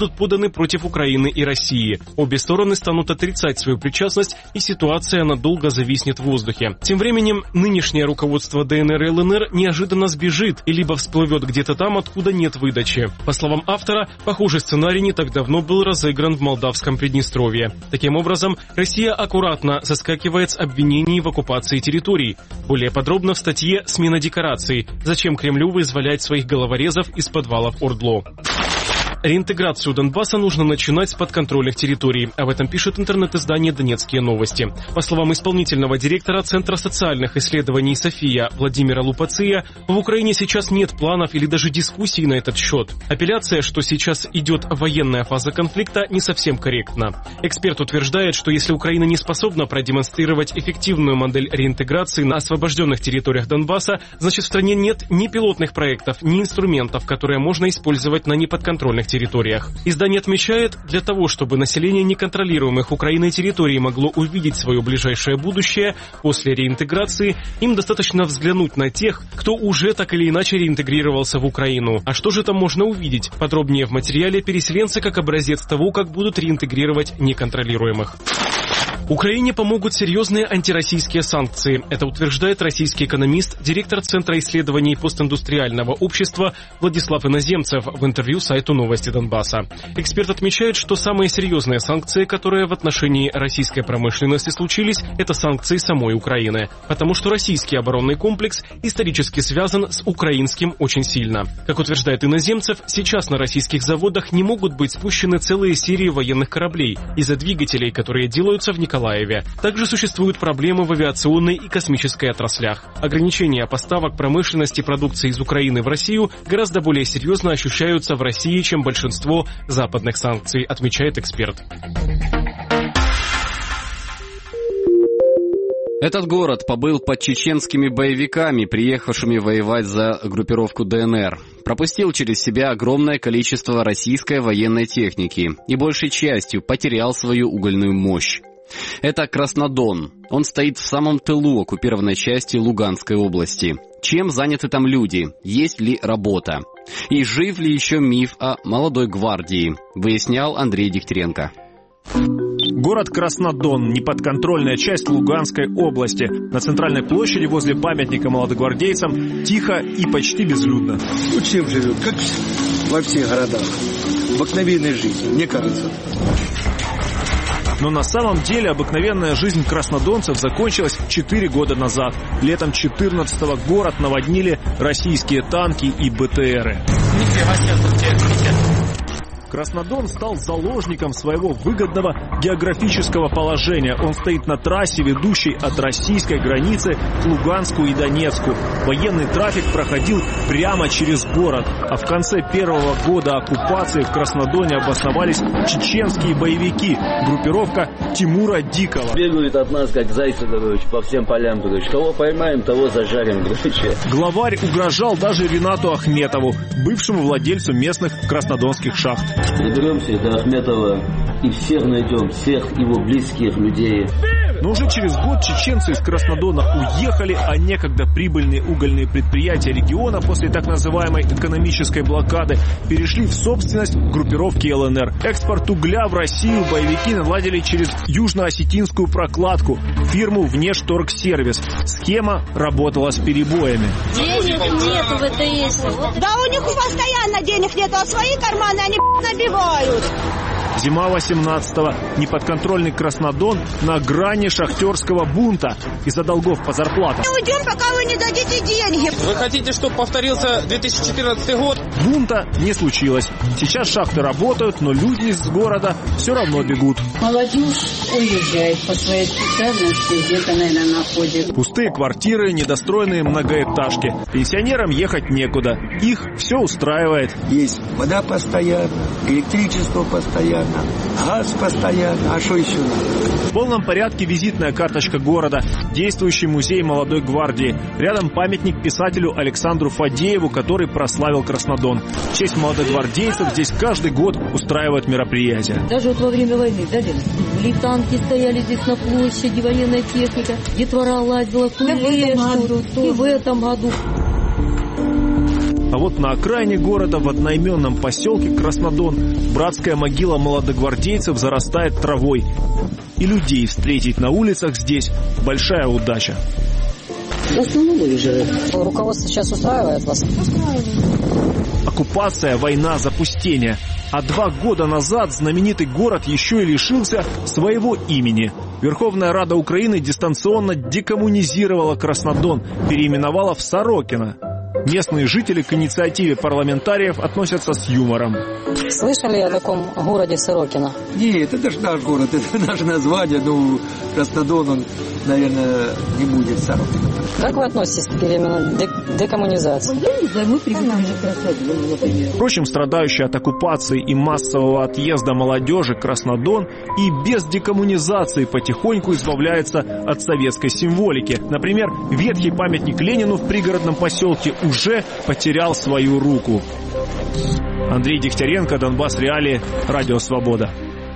стороны против Украины и России. Обе стороны станут отрицать свою причастность, и ситуация надолго зависнет в воздухе. Тем временем, нынешнее руководство ДНР и ЛНР неожиданно сбежит и либо всплывет где-то там, откуда нет выдачи. По словам автора, похожий сценарий не так давно был разыгран в молдавском Приднестровье. Таким образом, Россия аккуратно заскакивает с обвинений в оккупации территорий. Более подробно в статье «Смена декораций. Зачем Кремлю вызволять своих головорезов из подвалов ОРДЛО». Реинтеграцию Донбасса нужно начинать с подконтрольных территорий. Об этом пишет интернет-издание «Донецкие новости». По словам исполнительного директора Центра социальных исследований «София» Владимира Лупация, в Украине сейчас нет планов или даже дискуссий на этот счет. Апелляция, что сейчас идет военная фаза конфликта, не совсем корректна. Эксперт утверждает, что если Украина не способна продемонстрировать эффективную модель реинтеграции на освобожденных территориях Донбасса, значит в стране нет ни пилотных проектов, ни инструментов, которые можно использовать на неподконтрольных территориях. территориях. Издание отмечает, для того, чтобы население неконтролируемых Украиной территорий могло увидеть свое ближайшее будущее после реинтеграции, им достаточно взглянуть на тех, кто уже так или иначе реинтегрировался в Украину. А что же там можно увидеть? Подробнее в материале «Переселенцы как образец того, как будут реинтегрировать неконтролируемых». Украине помогут серьезные антироссийские санкции. Это утверждает российский экономист, директор Центра исследований постиндустриального общества Владислав Иноземцев в интервью сайту «Новости Донбасса». Эксперт отмечает, что самые серьезные санкции, которые в отношении российской промышленности случились, это санкции самой Украины. Потому что российский оборонный комплекс исторически связан с украинским очень сильно. Как утверждает Иноземцев, сейчас на российских заводах не могут быть спущены целые серии военных кораблей из-за двигателей, которые делаются в Николаеве. Также существуют проблемы в авиационной и космической отраслях. Ограничения поставок промышленности продукции из Украины в Россию гораздо более серьезно ощущаются в России, чем большинство западных санкций, отмечает эксперт. Этот город побыл под чеченскими боевиками, приехавшими воевать за группировку ДНР. Пропустил через себя огромное количество российской военной техники и большей частью потерял свою угольную мощь. Это Краснодон. Он стоит в самом тылу оккупированной части Луганской области. Чем заняты там люди? Есть ли работа? И жив ли еще миф о молодой гвардии? Выяснял Андрей Дегтяренко. Город Краснодон – неподконтрольная часть Луганской области. На центральной площади возле памятника молодогвардейцам тихо и почти безлюдно. Ну, чем живет? Как во всех городах. Обыкновенной жизнью, мне кажется. Но на самом деле обыкновенная жизнь краснодонцев закончилась четыре года назад. Летом четырнадцатого город наводнили российские танки и БТРы. Краснодон стал заложником своего выгодного географического положения. Он стоит на трассе, ведущей от российской границы к Луганску и Донецку. Военный трафик проходил прямо через город. А в конце первого года оккупации в Краснодоне обосновались чеченские боевики. Группировка Тимура Дикого. Бегают от нас, как зайцы, короче, по всем полям. Короче. Кого поймаем, того зажарим. Короче. Главарь угрожал даже Ринату Ахметову, бывшему владельцу местных краснодонских шахт. Доберемся до Ахметова и всех найдем, всех его близких людей. Но уже через год чеченцы из Краснодона уехали, а некогда прибыльные угольные предприятия региона после так называемой экономической блокады перешли в собственность группировки ЛНР. Экспорт угля в Россию боевики наладили через южно-осетинскую прокладку, фирму Внешторгсервис. Схема работала с перебоями. Денег нет в ВТС. Да у них постоянно денег нет, а свои карманы они набивают. Зима восемнадцатого. Неподконтрольный Краснодон на грани шахтерского бунта из-за долгов по зарплатам. Не уйдем, пока вы не дадите деньги. Вы хотите, чтобы повторился две тысячи четырнадцатый год? Бунта не случилось. Сейчас шахты работают, но люди из города все равно бегут. Молодежь уезжает по своей специальности, где-то, наверное, находит. Пустые квартиры, недостроенные многоэтажки. Пенсионерам ехать некуда. Их все устраивает. Есть вода постоянно, электричество постоянно. Газ постоянно, а что еще надо? В полном порядке визитная карточка города, действующий музей молодой гвардии. Рядом памятник писателю Александру Фадееву, который прославил Краснодон. В честь молодогвардейцев здесь каждый год устраивают мероприятия. Даже вот во время войны, да, были танки стояли здесь на площади, военная техника, детвора лазила, курили, и в этом году. А вот на окраине города, в одноименном поселке Краснодон, братская могила молодогвардейцев зарастает травой. И людей встретить на улицах здесь большая удача. В основном уезжают. Руководство сейчас устраивает вас? Устраивает. Оккупация, война, запустение. А два года назад знаменитый город еще и лишился своего имени. Верховная Рада Украины дистанционно декоммунизировала Краснодон, переименовала в Сорокино. Местные жители к инициативе парламентариев относятся с юмором. Слышали о таком городе Сорокино? Нет, это же наш город, это наше название. Ну, Краснодон, он, наверное, не будет Сорокино. Как вы относитесь теперь именно к декоммунизации? Я не знаю, мы привыкли к Краснодону, например. Впрочем, страдающий от оккупации и массового отъезда молодежи Краснодон и без декоммунизации потихоньку избавляется от советской символики. Например, ветхий памятник Ленину в пригородном поселке уже потерял свою руку. Андрей Дегтяренко, Донбасс Реалии, Радио Свобода.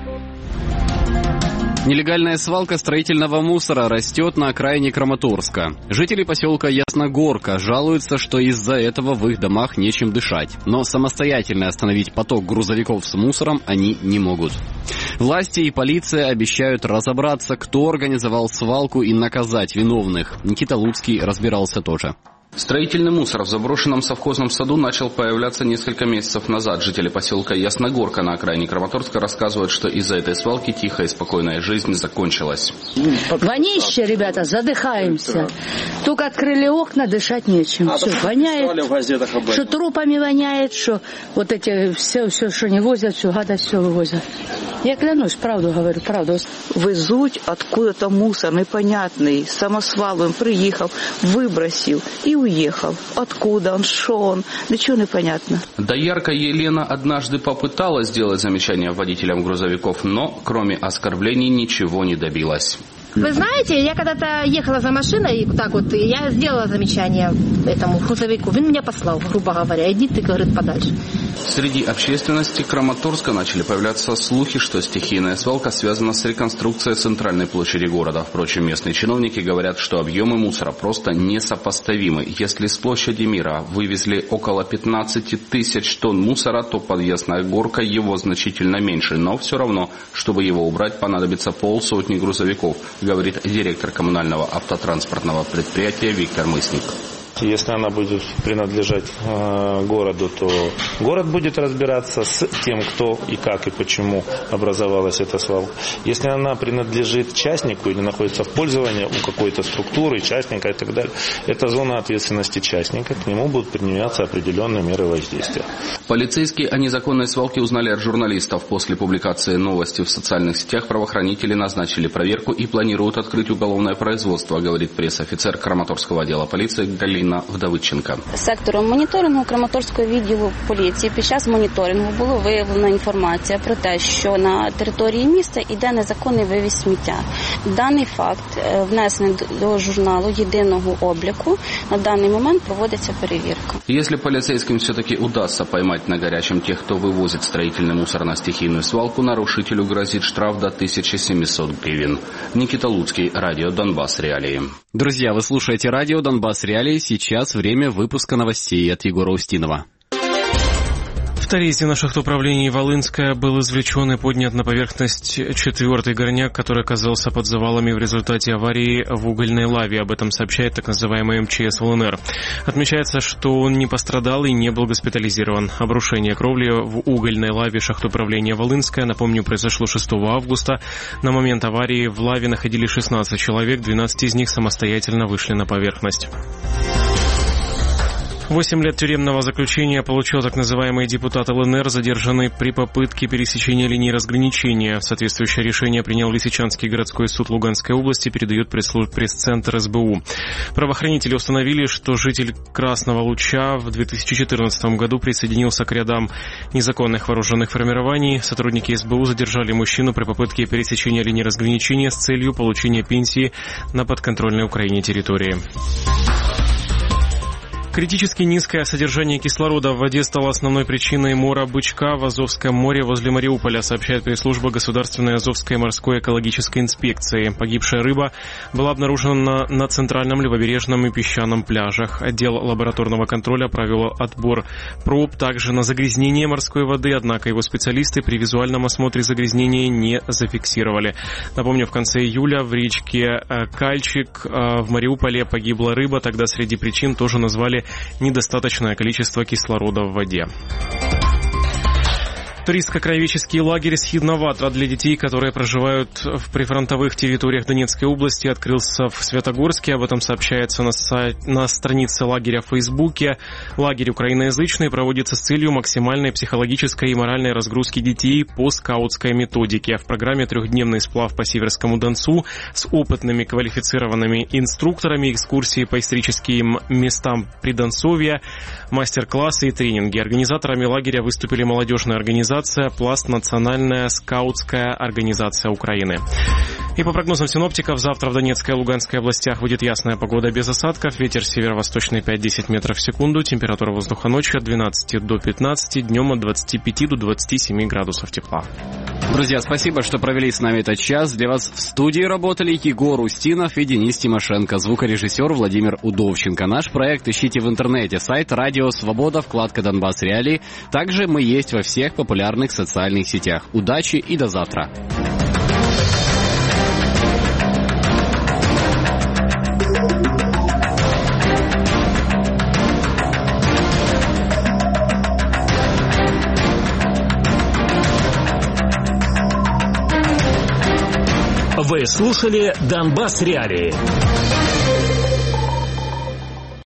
Нелегальная свалка строительного мусора растет на окраине Краматорска. Жители поселка Ясногорка жалуются, что из-за этого в их домах нечем дышать. Но самостоятельно остановить поток грузовиков с мусором они не могут. Власти и полиция обещают разобраться, кто организовал свалку, и наказать виновных. Никита Луцкий разбирался тоже. Строительный мусор в заброшенном совхозном саду начал появляться несколько месяцев назад. Жители поселка Ясногорка на окраине Краматорска рассказывают, что из-за этой свалки тихая и спокойная жизнь закончилась. Вонище, ребята, задыхаемся. Только открыли окна, дышать нечем. А, все воняет, что трупами воняет, что вот эти все, все, что не возят, все гадость, все вывозят. Я клянусь, правду говорю, правду. Везуть откуда-то мусор непонятный, самосвал, он приехал, выбросил и уехал. Откуда он, что он, да чего непонятно. Доярка Елена однажды попыталась сделать замечание водителям грузовиков, но кроме оскорблений ничего не добилась. Вы знаете, я когда-то ехала за машиной, так вот, я сделала замечание этому грузовику. Он меня послал, грубо говоря, иди ты, говорит, подальше. Среди общественности Краматорска начали появляться слухи, что стихийная свалка связана с реконструкцией центральной площади города. Впрочем, местные чиновники говорят, что объемы мусора просто несопоставимы. Если с площади Мира вывезли около пятнадцать тысяч тонн мусора, то под Ясногоркой его значительно меньше. Но все равно, чтобы его убрать, понадобится полсотни грузовиков, говорит директор коммунального автотранспортного предприятия Виктор Мысник. Если она будет принадлежать э, городу, то город будет разбираться с тем, кто и как и почему образовалась эта свалка. Если она принадлежит частнику или находится в пользовании у какой-то структуры, частника и так далее, это зона ответственности частника, к нему будут применяться определенные меры воздействия. Полицейские о незаконной свалке узнали от журналистов. После публикации новости в социальных сетях правоохранители назначили проверку и планируют открыть уголовное производство, говорит пресс-офицер Краматорського отдела полиции Галина Вдовиченка. Сектором моніторингу Краматорського відділу поліції під час моніторингу було виявлена інформація про те, що на території міста йде незаконний вивіз сміття. Даний факт внесений до журналу єдиного обліку. На даний момент проводиться перевірка. Если полицейским все-таки удастся поймать на горячем тех, кто вывозит строительный мусор на стихийную свалку, нарушителю грозит штраф до тысячи семисот гривен. Никита Луцкий, Радио Донбасс Реалии. Друзья, вы слушаете Радио Донбасс Реалии. Сейчас время выпуска новостей от Егора Устинова. В Торези на шахтоуправлении Волынская был извлечен и поднят на поверхность четвертый горняк, который оказался под завалами в результате аварии в угольной лаве. Об этом сообщает так называемый эм че эс ЛНР. Отмечается, что он не пострадал и не был госпитализирован. Обрушение кровли в угольной лаве шахтоуправления Волынская, напомню, произошло шестого августа. На момент аварии в лаве находились шестнадцать человек, двенадцать из них самостоятельно вышли на поверхность. Восемь лет тюремного заключения получил так называемый депутат ЛНР, задержанный при попытке пересечения линии разграничения. Соответствующее решение принял Лисичанский городской суд Луганской области, передает пресс-центр эс бэ у. Правоохранители установили, что житель Красного Луча в две тысячи четырнадцатом году присоединился к рядам незаконных вооруженных формирований. Сотрудники эс бэ у задержали мужчину при попытке пересечения линии разграничения с целью получения пенсии на подконтрольной Украине территории. Критически низкое содержание кислорода в воде стало основной причиной мора бычка в Азовском море возле Мариуполя, сообщает пресс-служба Государственной Азовской морской экологической инспекции. Погибшая рыба была обнаружена на центральном левобережном и песчаном пляжах. Отдел лабораторного контроля провел отбор проб также на загрязнение морской воды, однако его специалисты при визуальном осмотре загрязнения не зафиксировали. Напомню, в конце июля в речке Кальчик в Мариуполе погибла рыба, тогда среди причин тоже назвали недостаточное количество кислорода в воде. Туристско-краеведческий лагерь Схидноватра для детей, которые проживают в прифронтовых территориях Донецкой области, открылся в Светогорске. Об этом сообщается на, сай... на странице лагеря в Фейсбуке. Лагерь украиноязычный проводится с целью максимальной психологической и моральной разгрузки детей по скаутской методике. В программе трехдневный сплав по Северскому Донцу с опытными квалифицированными инструкторами, экскурсии по историческим местам Придонцовья, мастер-классы и тренинги. Организаторами лагеря выступили молодежная организация «Пласт» — национальная скаутская организация Украины. И по прогнозам синоптиков, завтра в Донецкой и Луганской областях будет ясная погода без осадков. Ветер северо-восточный пять-десять метров в секунду. Температура воздуха ночью от двенадцати до пятнадцати, днем от двадцати пяти до двадцати семи градусов тепла. Друзья, спасибо, что провели с нами этот час. Для вас в студии работали Егор Устинов и Денис Тимошенко, звукорежиссер Владимир Удовченко. Наш проект ищите в интернете. Сайт «Радио Свобода», вкладка «Донбасс Реалии». Также мы есть во всех популярных социальных сетях. Удачи и до завтра. Вы слушали «Донбасс Реалии».